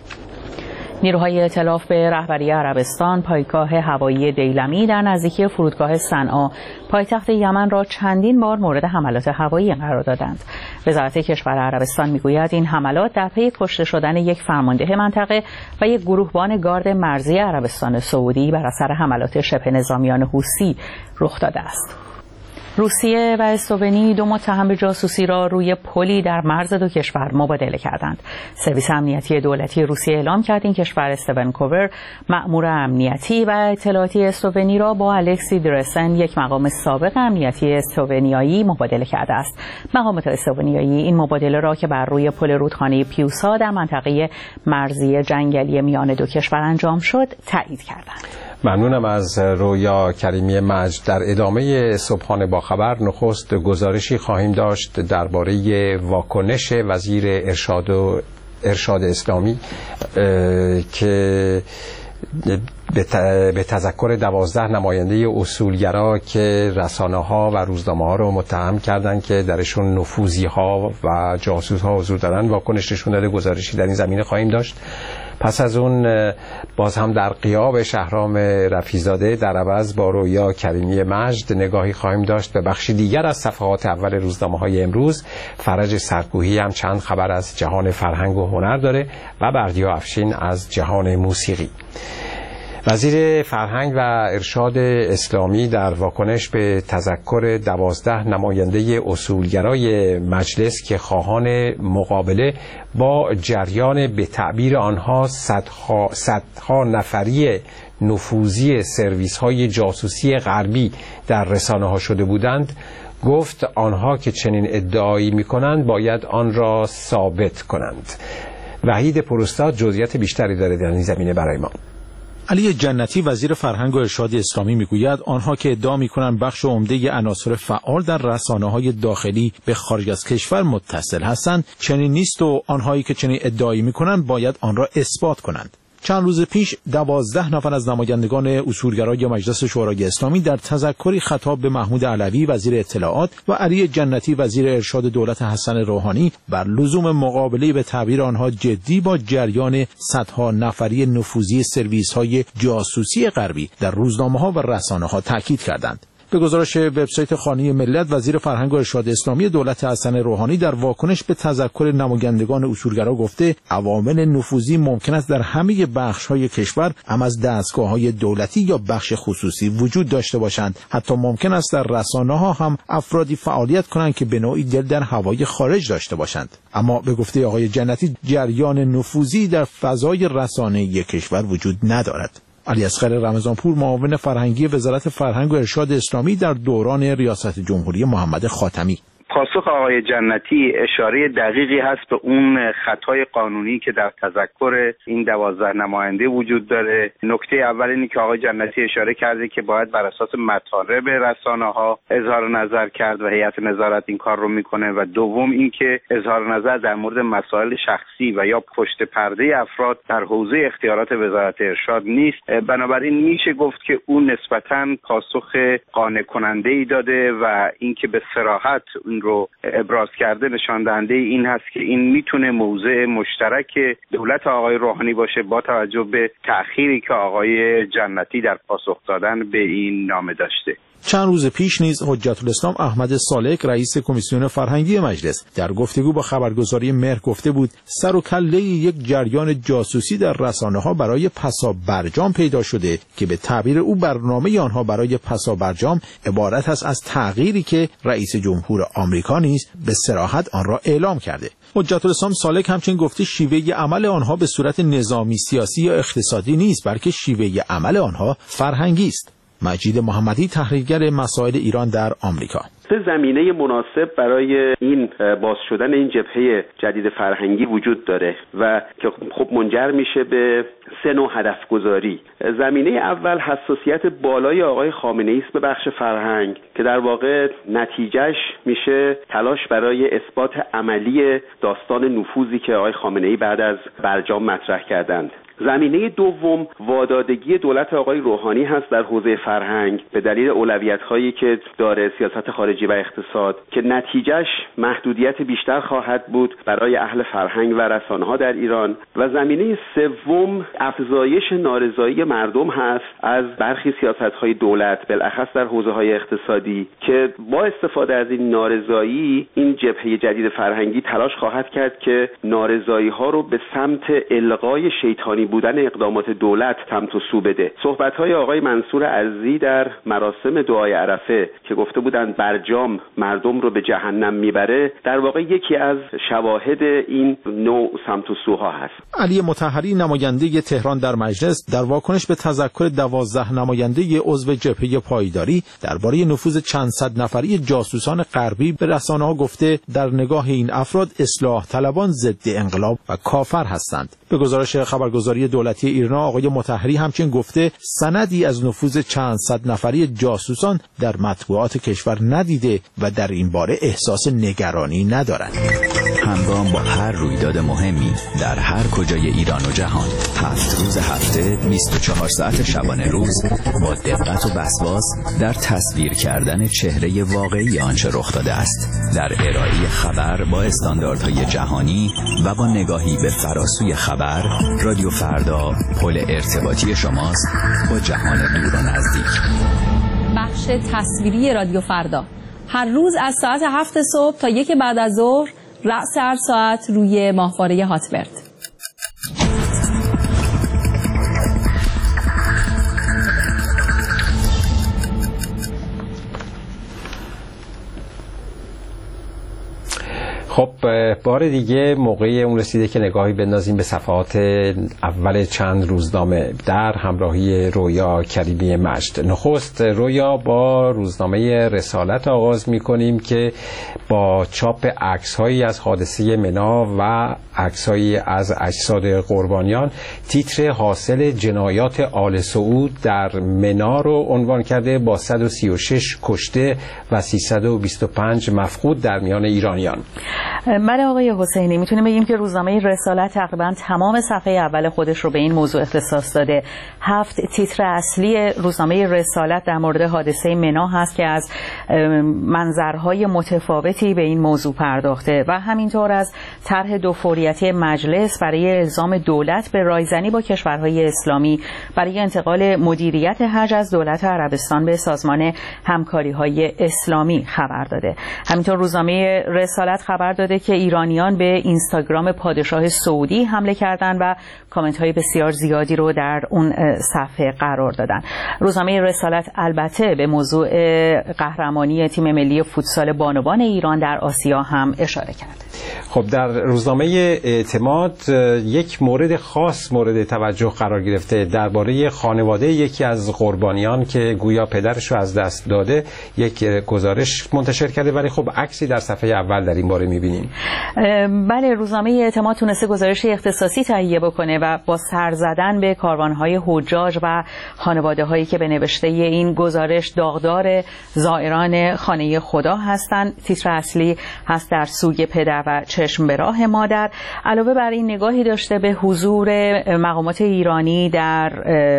نیروهای ائتلاف به رهبری عربستان پایگاه هوایی دیلمی در نزدیکی فرودگاه صنعا پایتخت یمن را چندین بار مورد حملات هوایی قرار دادند. وزارت کشور عربستان میگوید این حملات در پی کشته شدن یک فرمانده منطقه و یک گروهبان گارد مرزی عربستان سعودی بر اثر حملات شبه نظامیان حوثی رخ داده است. روسیه و اسلوونی دو متهم به جاسوسی را روی پلی در مرز دو کشور مبادله کردند. سرویس امنیتی دولتی روسیه اعلام کرد این کشور استونکوور مأمور امنیتی و اطلاعاتی اسلوونی را با الکسی درسن یک مقام سابق امنیتی اسلوونیایی مبادله کرده است. مقامات اسلوونیایی این مبادله را که بر روی پل رودخانه پیوسا در منطقه مرزی جنگلی میان دو کشور انجام شد تایید کردند. ممنونم از رویا کریمی مجد. در ادامه صبحانه با خبر نخست گزارشی خواهیم داشت درباره واکنش وزیر ارشاد و ارشاد اسلامی که به تذکر دوازده نماینده اصولگرا که رسانه ها و روزنامه ها رو متهم کردند که درشون نفوذی ها و جاسوس ها حضور دارن واکنش نشون داده. گزارشی در این زمینه خواهیم داشت. پس از اون باز هم در غیاب شهرام رفیع‌زاده در عوض با رویا کریمی مجد نگاهی خواهیم داشت به بخشی دیگر از صفحات اول روزنامه‌های امروز. فرج سرکوهی هم چند خبر از جهان فرهنگ و هنر داره و بردیا افشین از جهان موسیقی. وزیر فرهنگ و ارشاد اسلامی در واکنش به تذکر دوازده نماینده اصولگرای مجلس که خواهان مقابله با جریان به تعبیر آنها صدها, صدها نفری نفوذی سرویس های جاسوسی غربی در رسانه ها شده بودند گفت آنها که چنین ادعایی می کنند باید آن را ثابت کنند. وحید پروستاد جزئیات بیشتری داره در این زمینه برای ما. علی جنتی وزیر فرهنگ و ارشاد اسلامی میگوید آنها که ادعا میکنند بخش عمده عناصر فعال در رسانه‌های داخلی به خارج از کشور متصل هستند چنین نیست و آنهایی که چنین ادعایی میکنند باید آن را اثبات کنند. چند روز پیش دوازده نفر از نمایندگان اصولگرای مجلس شورای اسلامی در تذکری خطاب به محمود علوی وزیر اطلاعات و علی جنتی وزیر ارشاد دولت حسن روحانی بر لزوم مقابله به تعبیر آنها جدی با جریان صدها نفری نفوذی سرویس‌های جاسوسی غربی در روزنامه‌ها و رسانه‌ها تاکید کردند. به گزارش وبسایت خانه ملت، وزیر فرهنگ و ارشاد اسلامی دولت حسن روحانی در واکنش به تذکر نمایندگان اصولگرا گفته عوامل نفوذی ممکن است در همه بخش‌های کشور هم از دستگاه‌های دولتی یا بخش خصوصی وجود داشته باشند. حتی ممکن است در رسانه‌ها هم افرادی فعالیت کنند که به نوعی دل در هوای خارج داشته باشند. اما به گفته آقای جنتی جریان نفوذی در فضای رسانه‌ای کشور وجود ندارد. علی اصغر رمضانپور، معاون فرهنگی وزارت فرهنگ و ارشاد اسلامی در دوران ریاست جمهوری محمد خاتمی: پاسخ آقای جنتی اشاره دقیقی هست به اون خطای قانونی که در تذکر این دوازده نماینده وجود داره. نکته اول اینی که آقای جنتی اشاره کرده که باید بر اساس مطالب رسانه‌ها اظهار نظر کرد و هیئت نظارت این کار رو میکنه، و دوم اینکه اظهار نظر در مورد مسائل شخصی و یا پشت پرده افراد در حوزه اختیارات وزارت ارشاد نیست. بنابراین میشه گفت که اون نسبتاً پاسخ قانع کننده‌ای داده و اینکه به صراحت رو ابراز کرده نشان دهنده این هست که این میتونه موضع مشترک دولت آقای روحانی باشه با توجه به تأخیری که آقای جنتی در پاسخ دادن به این نامه داشته. چند روز پیش نیز حجت الاسلام احمد سالک، رئیس کمیسیون فرهنگی مجلس، در گفتگو با خبرگزاری مهر گفته بود سر و کله یک جریان جاسوسی در رسانه‌ها برای پسا برجام پیدا شده که به تعبیر او برنامه آنها برای پسا برجام عبارت است از تغییری که رئیس جمهور آمریکا نیز به صراحت آن را اعلام کرده. حجت الاسلام سالک همچنین گفته شیوه عمل آنها به صورت نظامی، سیاسی یا اقتصادی نیست، بلکه شیوه عمل آنها فرهنگی است. مجید محمدی، تحلیلگر مسائل ایران در آمریکا: زمینه مناسب برای این باز شدن این جبهه جدید فرهنگی وجود داره و که خب منجر میشه به سه نوع هدف گذاری. زمینه اول حساسیت بالای آقای خامنه‌ای است به بخش فرهنگ که در واقع نتیجهش میشه تلاش برای اثبات عملی داستان نفوذی که آقای خامنه‌ای بعد از برجام مطرح کردند. زمینه دوم وادادگی دولت آقای روحانی هست در حوزه فرهنگ به دلیل اولویت‌هایی که داره سیاست خارجی و اقتصاد که نتیجهش محدودیت بیشتر خواهد بود برای اهل فرهنگ و رسانه‌ها در ایران. و زمینه سوم افزایش نارضایی مردم هست از برخی سیاست‌های دولت بالاخص در حوزه‌های اقتصادی که با استفاده از این نارضایی این جبهه جدید فرهنگی تلاش خواهد کرد که نارضایی‌ها رو به سمت الغای شیطانی بودن اقدامات دولت سمت و سو بده. صحبت‌های آقای منصور عزیزی در مراسم دعای عرفه که گفته بودند برجام مردم رو به جهنم میبره در واقع یکی از شواهد این نوع سمت و سوها هست. علی مطهری، نماینده تهران در مجلس، در واکنش به تذکر دوازده نماینده عضو جبهه پایداری درباره نفوذ چند صد نفری جاسوسان غربی به رسانه‌ها گفته در نگاه این افراد اصلاح طلبان ضد انقلاب و کافر هستند. به گزارش خبرگزاری دولتی ایرنا، آقای مطهری همچنین گفته سندی از نفوذ چند صد نفری جاسوسان در مطبوعات کشور ندیده و در این باره احساس نگرانی ندارد. همگام با هر رویداد مهمی در هر کجای ایران و جهان، هفت روز هفته، بیست و چهار ساعت شبانه روز، با دقت و وسواس در تصویر کردن چهره واقعی آنچه رخ داده است، در ارائه خبر با استانداردهای جهانی و با نگاهی به فراسوی خبر، رادیو فردا پل ارتباطی شماست با جهان دور و نزدیک. بخش تصویری رادیو فردا هر روز از ساعت هفت صبح تا یک بعد از ظهر، رأس هر ساعت روی ماهواره هاتبرد. خب بار دیگه موقع اون رسیده که نگاهی بندازیم به صفحات اول چند روزنامه در همراهی رویا کریمی مجد. نخست رویا با روزنامه رسالت آغاز می‌کنیم که با چاپ عکس‌هایی از حادثه منا و عکس‌هایی از اجساد قربانیان تیتر حاصل جنایات آل سعود در منا رو عنوان کرده با صد و سی و شش کشته و سیصد و بیست و پنج مفقود در میان ایرانیان. بله آقای حسینی، میتونیم بگیم که روزنامه رسالت تقریبا تمام صفحه اول خودش رو به این موضوع اختصاص داده. هفت تیتر اصلی روزنامه رسالت در مورد حادثه منا هست که از منظرهای متفاوتی به این موضوع پرداخته و همینطور از طرح دوفوریتی مجلس برای الزام دولت به رایزنی با کشورهای اسلامی برای انتقال مدیریت حج از دولت عربستان به سازمان همکاری‌های اسلامی خبر داده. همینطور روزنامه رسالت خبر داده که ایرانیان به اینستاگرام پادشاه سعودی حمله کردند و کامنت‌های بسیار زیادی رو در اون صفحه قرار دادن. روزنامه رسالت البته به موضوع قهرمانی تیم ملی فوتسال بانوان ایران در آسیا هم اشاره کرده. خب در روزنامه اعتماد یک مورد خاص مورد توجه قرار گرفته درباره خانواده یکی از قربانیان که گویا پدرش رو از دست داده. یک گزارش منتشر کرده ولی خب عکسی در صفحه اول در این باره می‌بینیم. بله، روزنامه اعتماد تونسته گزارش اختصاصی تهیه بکنه و با سر زدن به کاروان‌های حجاج و خانواده‌هایی که به نوشته این گزارش داغدار زائران خانه خدا هستند، تیتر اصلی هست در سوگ پدر و چشم به راه مادر. علاوه بر این نگاهی داشته به حضور مقامات ایرانی در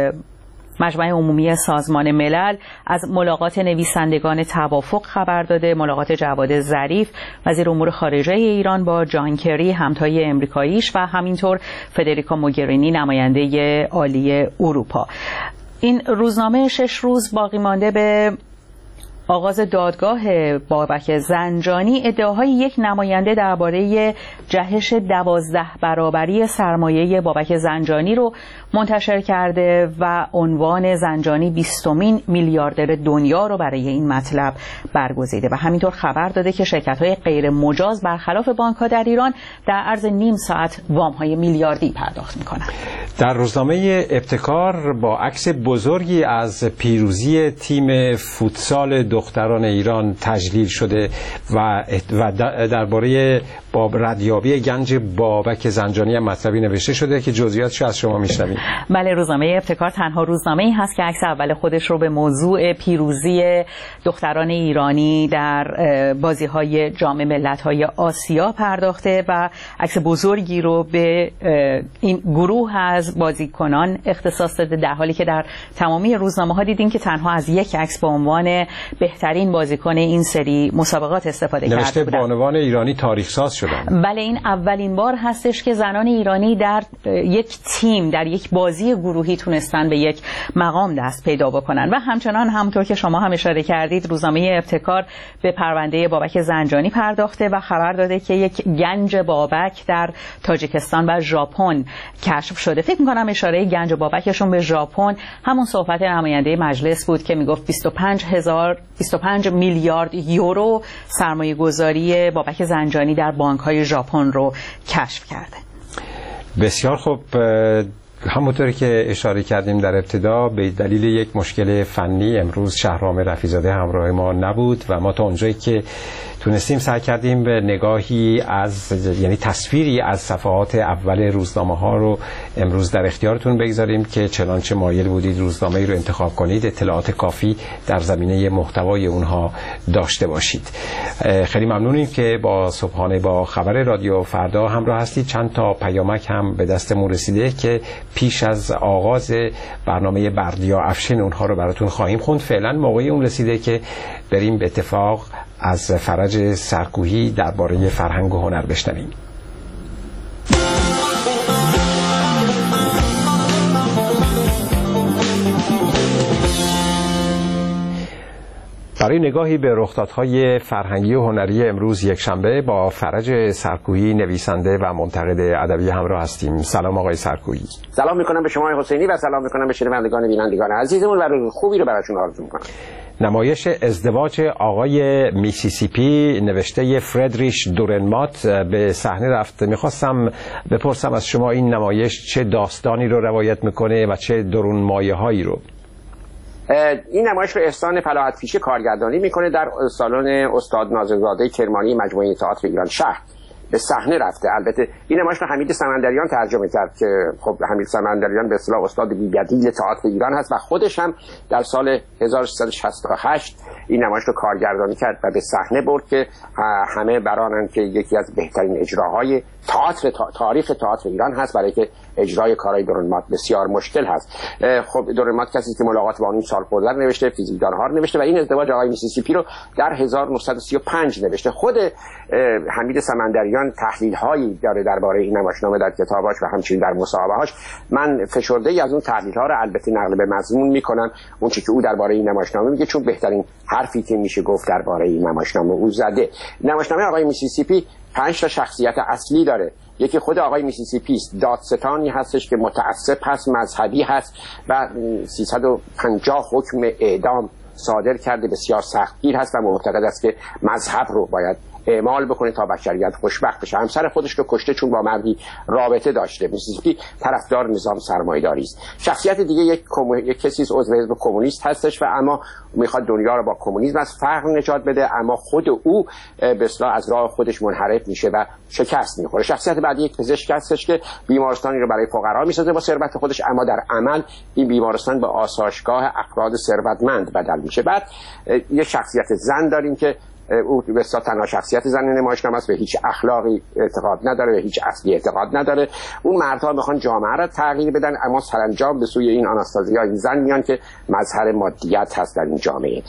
مجمع عمومی سازمان ملل، از ملاقات نویسندگان توافق خبر داده، ملاقات جواد ظریف وزیر امور خارجه ایران با جان کری همتای امریکاییش و همینطور فدریکا موگرینی نماینده عالی اروپا. این روزنامه شش روز باقی مانده به آغاز دادگاه بابک زنجانی ادعاهای یک نماینده درباره جهش دوازده برابری سرمایه بابک زنجانی رو منتشر کرده و عنوان زنجانی بیستمین میلیاردر دنیا رو برای این مطلب برگزیده و همینطور خبر داده که شرکت‌های غیر مجاز برخلاف بانک‌ها در ایران در عرض نیم ساعت وام‌های میلیاردی پرداخت می‌کنند. در روزنامه ابتکار با عکس بزرگی از پیروزی تیم فوتسال دختران ایران تجلیل شده و و درباره با ردیابی گنج بابک زنجانی هم مطلبی نوشته شده که جزئیاتش از شما میشنویم. بله، روزنامه ابتکار تنها روزنامه‌ای هست که عکس اول خودش رو به موضوع پیروزی دختران ایرانی در بازی‌های جام ملت‌های آسیا پرداخته و عکس بزرگی رو به این گروه از بازیکنان اختصاص داده، در حالی که در تمامی روزنامه‌ها دیدیم که تنها از یک عکس به عنوان بهترین بازیکن این سری مسابقات استفاده کرده نوشته بانوان ایرانی تاریخ ساز شدن. بله، این اولین بار هستش که زنان ایرانی در یک تیم در یک بازی گروهی تونستن به یک مقام دست پیدا بکنن و همچنان همونطور که شما هم اشاره کردید روزنامه ابتکار به پرونده بابک زنجانی پرداخته و خبر داده که یک گنج بابک در تاجیکستان و ژاپن کشف شده. فکر می‌کنم اشاره گنج بابکشون به ژاپن همون صحبت نماینده مجلس بود که میگفت بیست و پنج هزار بیست و پنج میلیارد یورو سرمایه گذاری بابک زنجانی در بانک‌های ژاپن رو کشف کرده. بسیار خوب، همونطوری که اشاره کردیم در ابتدا به دلیل یک مشکل فنی امروز شهرام رفیع‌زاده همراه ما نبود و ما تا اونجایی که تونستیم سعی کردیم به نگاهی از یعنی تصویری از صفحات اول روزنامه ها رو امروز در اختیارتون بگذاریم که چنانچه مایل بودید روزنامه‌ای رو انتخاب کنید اطلاعات کافی در زمینه محتوای اونها داشته باشید. خیلی ممنونیم که با صبحانه با خبر رادیو فردا همراه هستید. چند تا پیامک هم به دستمون رسیده که پیش از آغاز برنامه بردیا افشین اونها رو براتون خواهیم خوند. فعلا موقعی اون رسیده که بریم به اتفاق از فرج سرکوهی درباره فرهنگ و هنر بشنویم. برای نگاهی به رخدادهای فرهنگی و هنری امروز یک شنبه با فرج سرکوهی نویسنده و منتقد ادبی همراه هستیم. سلام آقای سرکوهی. سلام میکنم به شما حسینی و سلام میکنم به شنوندگان بینندگان عزیزمون و روز خوبی رو براتون آرزو میکنم. نمایش ازدواج آقای میسیسیپی نوشته فردریش دورنمات به صحنه رفت. میخواستم بپرسم از شما این نمایش چه داستانی رو روایت میکنه و چه درون مایه هایی رو؟ این نمایش رو احسان فلاحت کارگردانی میکنه در سالن استاد ناظرزاده کرمانی مجموعه تئاتر ایران شهر. به صحنه رفته. البته این نمایش رو حمید سمندریان ترجمه کرد که خب حمید سمندریان به اصطلاح استاد بی‌بدیل تئاتر ایران هست و خودش هم در سال هزار و سیصد و شصت و هشت این نمایش رو کارگردانی کرد و به صحنه برد که همه برانن که یکی از بهترین اجراهای تئاتر تاریخ تئاتر ایران هست، برای که اجرای کارهای دورنمات بسیار مشکل هست. خب دورنمات کسی که ملاقات با اون سال خورده نوشته، فیزیکدان‌ها رو نوشته و این ازدواج آقای میسیسیپی رو در هزار و نهصد و سی و پنج نوشته. خود حمید سمندریان تحلیل‌هایی داره درباره این نمایشنامه در کتاباش و همچنین در مصاحبه‌هاش. من فشرده‌ای از اون تحلیل‌ها رو البته نقل به مضمون می‌کنم، اون چیزی که او درباره این نمایشنامه میگه، چون بهترین حرفی که میشه گفت درباره این نمایشنامه او زده. نمایشنامه آقای میسیسیپی پنج تا شخصیت اصلی داره. یکی خود آقای میسیسیپی است، دادستانی هستش که متعصب هست، مذهبی هست و سیصد و پنجاه حکم اعدام صادر کرده، بسیار سختگیر هست و معتقد است که مذهب رو باید اعمال بکنه تا بشریت خوشبخت بشه. همسر خودش رو کشته چون با مردی رابطه داشته. میسیسیپی طرفدار نظام سرمایه‌داری است. شخصیت دیگه یک, کمو... یک کسی است عضو حزب کمونیست هستش و اما میخواد دنیا رو با کمونیسم از فقر نجات بده، اما خود او به اصطلاح از راه خودش منحرف میشه و شکست میخوره. شخصیت بعدی یک پزشک هستش که بیمارستانی رو برای فقرا میسازه با ثروت خودش، اما در عمل این بیمارستان به آسایشگاه افراد ثروتمند بدل میشه. بعد یک شخصیت زن داریم که او به اصطلاح تنها شخصیت زن نمایشنامه است، به هیچ اخلاقی اعتقاد نداره، به هیچ اصلی اعتقاد نداره. اون مردها میخوان جامعه را تغییر بدن، اما سرانجام به سوی این آناستازیا این زن میان که مظهر مادیت هست در این جامعه.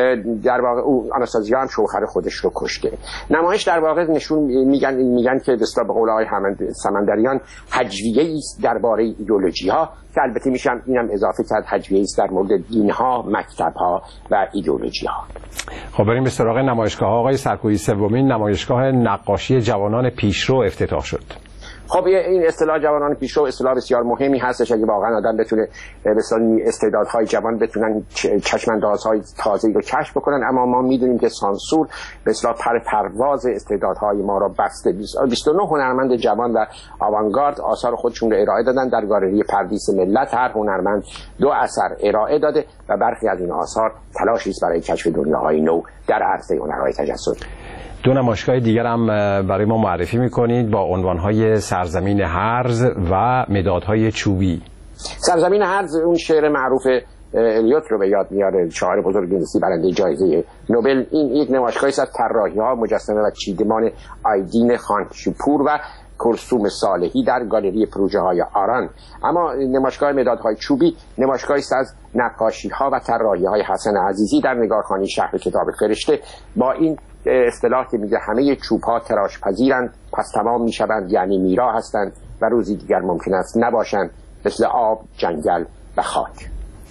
در واقع او آناستازیا هم شوهر خودش رو کشته. نمایش در واقع نشون میگن میگن که به اصطلاح به قول آقای سمندریان تجویه است درباره ایدئولوژی ها، که البته میشم اینم اضافه کرد تجویه است در مورد دین ها، مکتب ها و ایدئولوژی ها. خب بریم به سراغ نمایشگاه ها. آقای سرکویی، سومین نمایشگاه نقاشی جوانان پیشرو افتتاح شد. خب این اصطلاح جوانان پیشرو اصطلاح بسیار مهمی هستش. اگه واقعا آدم بتونه به اصطلاح استعدادهای جوان بتونن چشماندازهای تازه‌ای رو کشف بکنن، اما ما میدونیم که سانسور به اصطلاح پر پرواز استعدادهای ما رو بسته. بیست و نه هنرمند جوان و آوانگارد آثار خودشون رو ارائه دادن در گالری پردیس ملت. هر هنرمند دو اثر ارائه داده و برخی از این آثار تلاشی است برای کشف دنیاهای نو در عرصه هنرهای تجسد. دو نمایشگاه دیگر هم برای ما معرفی میکنید با عنوانهای سرزمین هرز و مدادهای چوبی. سرزمین هرز اون شعر معروف الیوت رو به یاد میاره، شاعر بزرگ انگلیسی برنده جایزه نوبل. این یک نمایشگاهی است از طراحی‌ها مجسمه و چیدمان آیدین خانشپور و کلثوم صالحی در گالری پروژه های آران. اما نمایشگاه مدادهای چوبی نمایشگاهی است از نقاشی ها و طراحی های حسن عزیزی در نگارخانه شهر کتاب فرشته، با این اصطلاح که میگه همه چوب ها تراش پذیرند پس تمام میشوند، یعنی میرا هستند و روزی دیگر ممکن است نباشند، مثل آب، جنگل و خاک.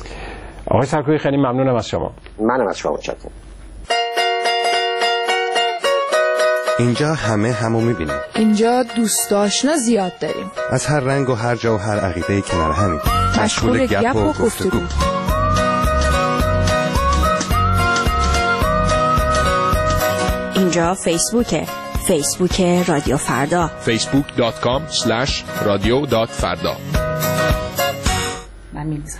آقای سرکویی خیلی ممنونم از شما. منم از شما متشکرم. اینجا همه همو میبینیم. اینجا دوست آشنا زیاد داریم. از هر رنگ و هر جا و هر عقیده کنار همیم. مشغول گپ و گفتگو. اینجا فیسبوکه. فیسبوک رادیو فردا. فیسبوک دات کام اسلش رادیو دات فردا. من می‌نویسم.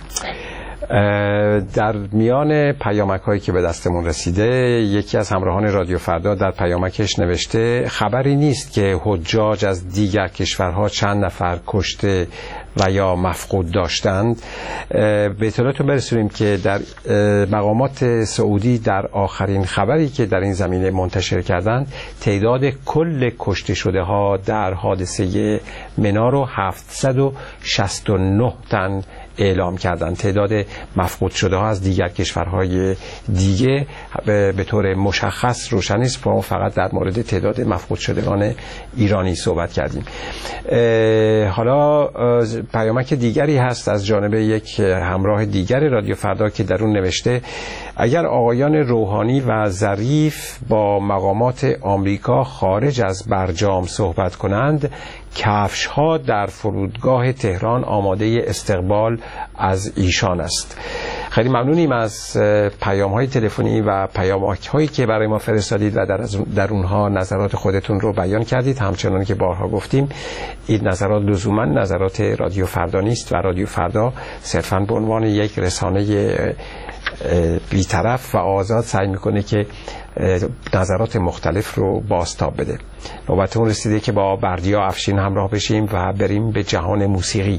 در میان پیامک هایی که به دستمون رسیده، یکی از همراهان رادیو فردا در پیامکش نوشته خبری نیست که حجاج از دیگر کشورها چند نفر کشته و یا مفقود داشتند. به اطلاعتون برسونیم که در مقامات سعودی در آخرین خبری که در این زمینه منتشر کردند، تعداد کل کشته شده ها در حادثه منا رو هفتصد و شصت و نه تن اعلام کردند. تعداد مفقود شده ها از دیگر کشورهای دیگه به طور مشخص روشن نیست، ما فقط در مورد تعداد مفقود شدگان ایرانی صحبت کردیم. حالا پیامک دیگری هست از جانب یک همراه دیگر رادیو فردا که در اون نوشته اگر آقایان روحانی و ظریف با مقامات آمریکا خارج از برجام صحبت کنند، کفش ها در فرودگاه تهران آماده استقبال از ایشان است. خیلی ممنونیم از پیام های تلفنی و پیام هایی که برای ما فرستادید و در, در اونها نظرات خودتون رو بیان کردید. همچنان که بارها گفتیم این نظرات لزوما نظرات رادیو فردا نیست و رادیو فردا صرفاً به عنوان یک رسانه بی‌طرف و آزاد سعی میکنه که نظرات مختلف رو بازتاب بده. نوبت اون رسیده که با بردیا افشین همراه بشیم و بریم به جهان موسیقی.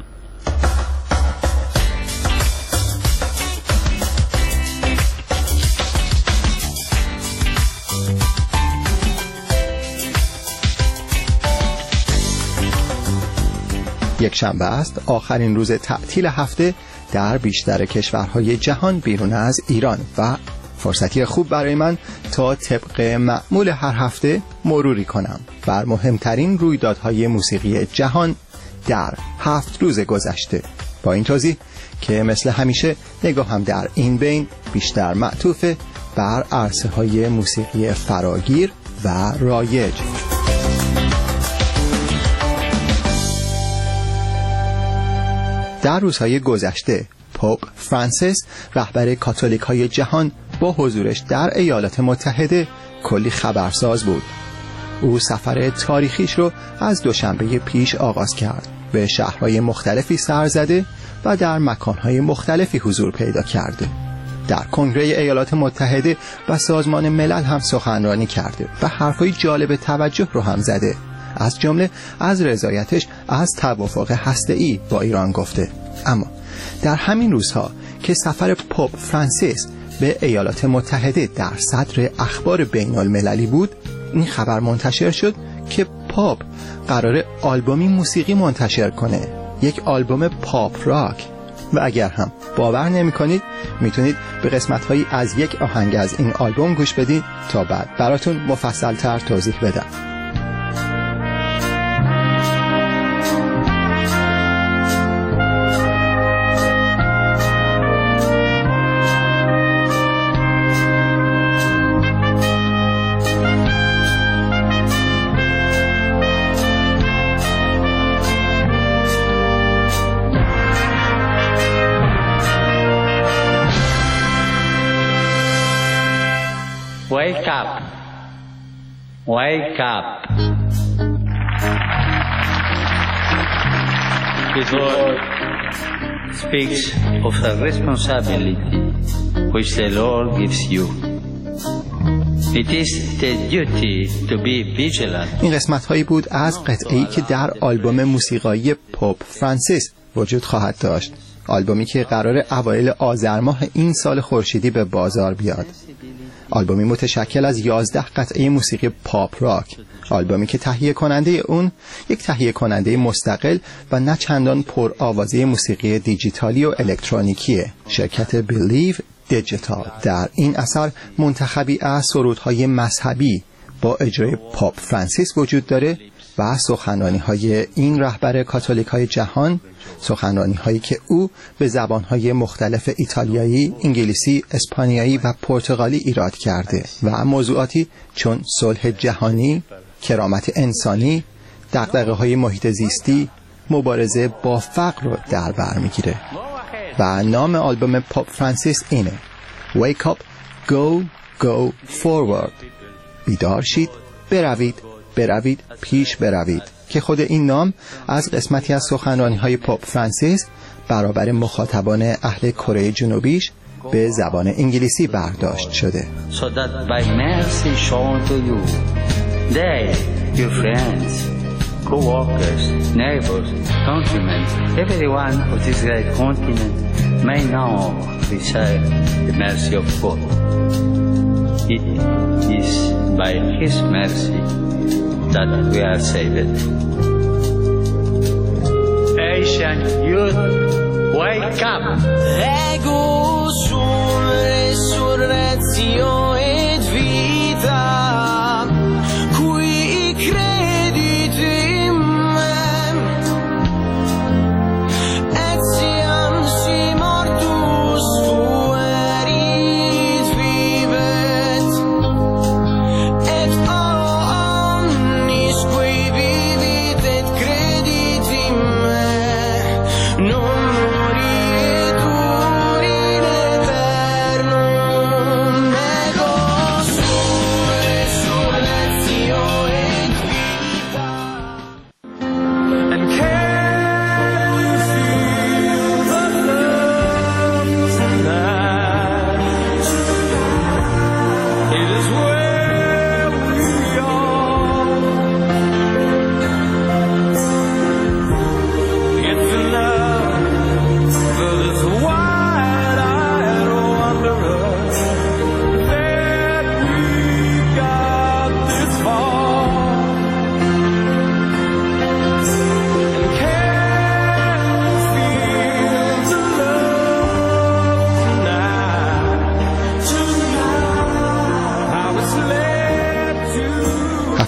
یک شنبه است، آخرین روز تعطیل هفته در بیشتر کشورهای جهان بیرون از ایران و فرصتی خوب برای من تا طبق معمول هر هفته مروری کنم بر مهمترین رویدادهای موسیقی جهان در هفت روز گذشته، با این توضیح که مثل همیشه نگاهم در این بین بیشتر معطوف بر عرصه های موسیقی فراگیر و رایج. در روزهای گذشته پاپ فرانسیس رهبر کاتولیک های جهان با حضورش در ایالات متحده کلی خبرساز بود. او سفر تاریخیش رو از دوشنبه پیش آغاز کرد، به شهرهای مختلفی سر زده و در مکانهای مختلفی حضور پیدا کرده. در کنگره ایالات متحده و سازمان ملل هم سخنرانی کرده و حرفای جالب توجه رو هم زده، از جمله از رضایتش از توافق هسته‌ای با ایران گفته. اما در همین روزها که سفر پاپ فرانسیس به ایالات متحده در صدر اخبار بین المللی بود، این خبر منتشر شد که پاپ قراره آلبومی موسیقی منتشر کنه، یک آلبوم پاپ راک. و اگر هم باور نمی کنید میتونید به قسمت‌هایی از یک آهنگ از این آلبوم گوش بدید تا بعد براتون مفصل‌تر توضیح بدم. Wake up, wake up. This word speaks of a responsibility which the Lord gives you. It is the duty to be vigilant. این قسمت هایی بود از قطعه‌ای که در آلبوم موسیقایی پاپ فرانسیس وجود خواهد داشت، آلبومی که قرار اوایل آذر ماه این سال خورشیدی به بازار بیاد. آلبومی متشکل از یازده قطعه موسیقی پاپ راک، آلبومی که تهیه کننده اون یک تهیه کننده مستقل و نه چندان پر آوازه موسیقی دیجیتالی و الکترونیکیه، شرکت بیلیو دیجیتال. در این اثر منتخبی از سرودهای مذهبی با اجرای پاپ فرانسیس وجود داره و سخنرانی های این رهبر کاتولیک های جهان، سخنرانی هایی که او به زبان های مختلف ایتالیایی، انگلیسی، اسپانیایی و پرتغالی ایراد کرده و موضوعاتی چون صلح جهانی، کرامت انسانی، دغدغه های محیط زیستی، مبارزه با فقر رو در بر میگیره. و نام آلبوم پاپ فرانسیس اینه Wake up, go, go forward. بیدار شید، بروید، بروید، پیش بروید، که خود این نام از قسمتی از سخنرانی‌های پاپ فرانسیس برابر مخاطبان اهل کره جنوبیش به زبان انگلیسی برداشت شده. So that by mercy shown to you, they, your friends, co-workers, neighbors, countrymen, everyone of this great continent may now receive the mercy of God. It is by His mercy that we are saved. Asian youth, wake up! Ego sul resurrezione et vita, qui creditim mem, et siam si mortus fuerit vivet, et omnis qui vivit et creditim me, non moritur in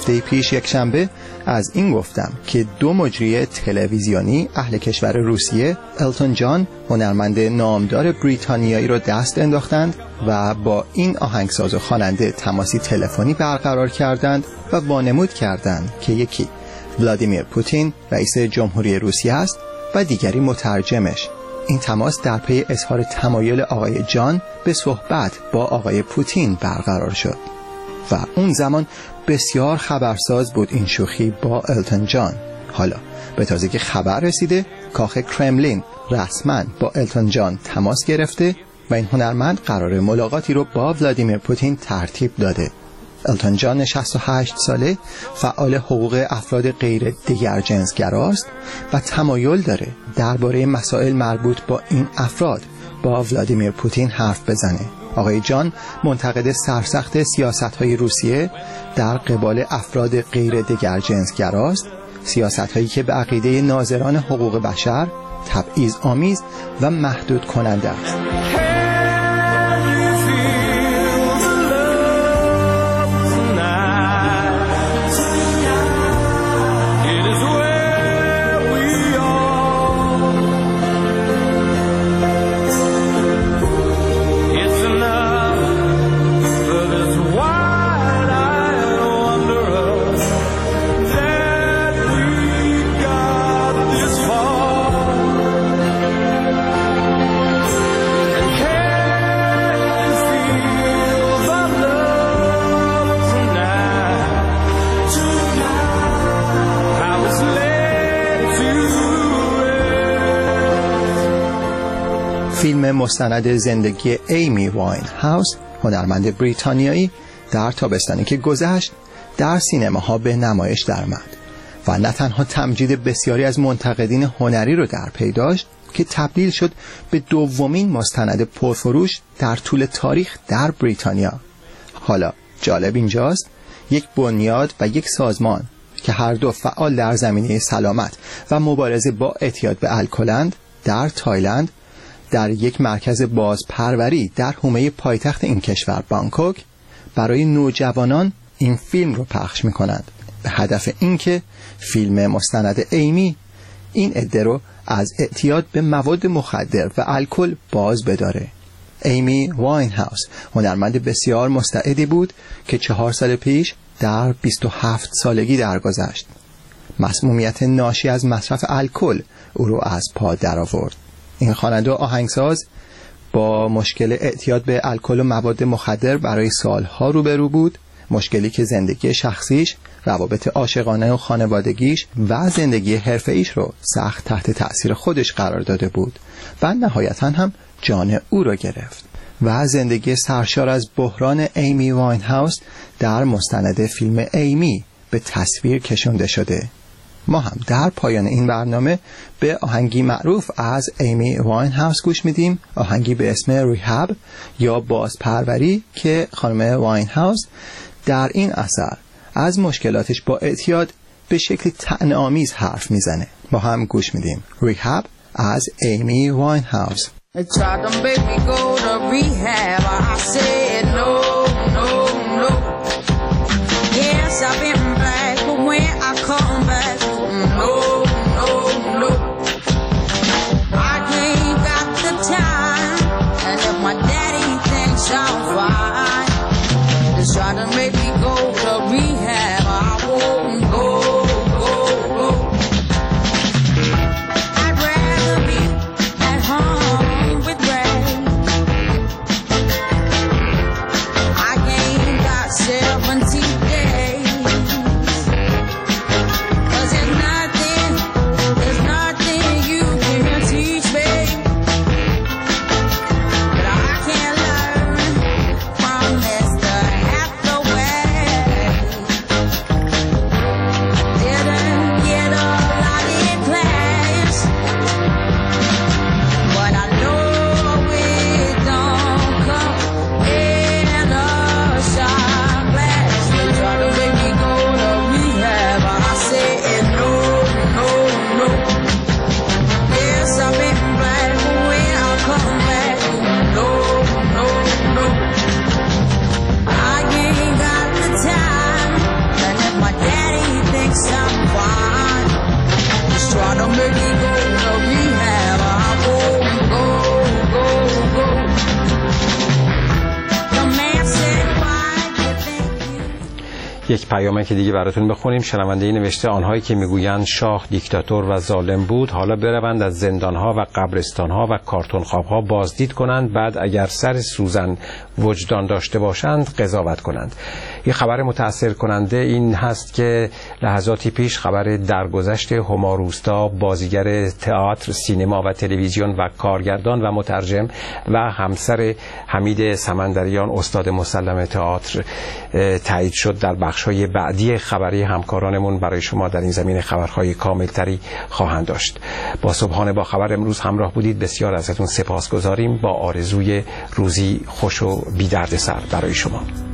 هفته پیش یک شنبه از این گفتم که دو مجری تلویزیونی اهل کشور روسیه، التون جان هنرمند نامدار بریتانیایی را دست انداختند و با این آهنگساز و خواننده تماسی تلفنی برقرار کردند و وانمود کردند که یکی ولادیمیر پوتین رئیس جمهوری روسیه است و دیگری مترجمش. این تماس در پی اظهار تمایل آقای جان به صحبت با آقای پوتین برقرار شد و اون زمان بسیار خبرساز بود این شوخی با التون جان. حالا به تازگی خبر رسیده کاخ کرملین رسما با التون جان تماس گرفته و این هنرمند قرار ملاقاتی رو با ولادیمیر پوتین ترتیب داده. التون جان شصت و هشت ساله فعال حقوق افراد غیر دگرجنسگراست و تمایل داره درباره مسائل مربوط با این افراد با ولادیمیر پوتین حرف بزنه. آقای جان منتقد سرسخت سیاست‌های روسیه در قبال افراد غیر دگرجنسگراست، سیاست‌هایی که به عقیده ناظران حقوق بشر تبعیض آمیز و محدود کننده است. فیلم مستند زندگی ایمی واین هاوس هنرمند بریتانیایی در تابستانی که گذشت در سینماها به نمایش درآمد و نه تنها تمجید بسیاری از منتقدین هنری رو در پی داشت که تبدیل شد به دومین مستند پرفروش در طول تاریخ در بریتانیا. حالا جالب اینجاست یک بنیاد و یک سازمان که هر دو فعال در زمینه سلامت و مبارزه با اعتیاد به الکلند در تایلند در یک مرکز بازپروری در حومه پایتخت این کشور بانکوک برای نوجوانان این فیلم رو پخش می‌کنند به هدف اینکه فیلم مستند ایمی این عده رو از اعتیاد به مواد مخدر و الکل باز بداره. ایمی واین هاوس هنرمند بسیار مستعدی بود که چهار سال پیش در بیست و هفت سالگی درگذشت. مسمومیت ناشی از مصرف الکل او رو از پا درآورد. این خواننده و آهنگساز با مشکل اعتیاد به الکل و مواد مخدر برای سالها روبرو بود، مشکلی که زندگی شخصیش، روابط عاشقانه و خانوادگیش و زندگی حرفه‌ایش رو سخت تحت تأثیر خودش قرار داده بود و نهایتاً هم جان او رو گرفت و زندگی سرشار از بحران ایمی واین هاوس در مستند فیلم ایمی به تصویر کشونده شده. ما هم در پایان این برنامه به آهنگی معروف از ایمی واین هاوس گوش میدیم، آهنگی به اسم ریهاب یا بازپروری که خانم واین هاوس در این اثر از مشکلاتش با اعتیاد به شکلی طعنه‌آمیز حرف میزنه. با هم گوش میدیم ریهاب از ایمی واین هاوس. Try to make me go to rehab, I won't go, go, go. I'd rather be at home with Ray. یک پیامک که دیگه براتون بخونیم. شنونده نوشته آنهایی که میگویند شاه دیکتاتور و ظالم بود حالا بروند از زندانها و قبرستانها و کارتون خوابها بازدید کنند، بعد اگر سر سوزن وجدان داشته باشند قضاوت کنند. یه خبر متأثر کننده این هست که لحظاتی پیش خبر درگذشت هما روستا، بازیگر تئاتر، سینما و تلویزیون و کارگردان و مترجم و همسر حمید سمندریان استاد مسلم تئاتر تایید شد، در بخش‌های بعدی خبری همکارانمون برای شما در این زمینه خبرهای کاملتری خواهند داشت. با صبحانه با خبر امروز همراه بودید. بسیار ازتون سپاسگزاریم، با آرزوی روزی خوش و بی دردسر برای شما.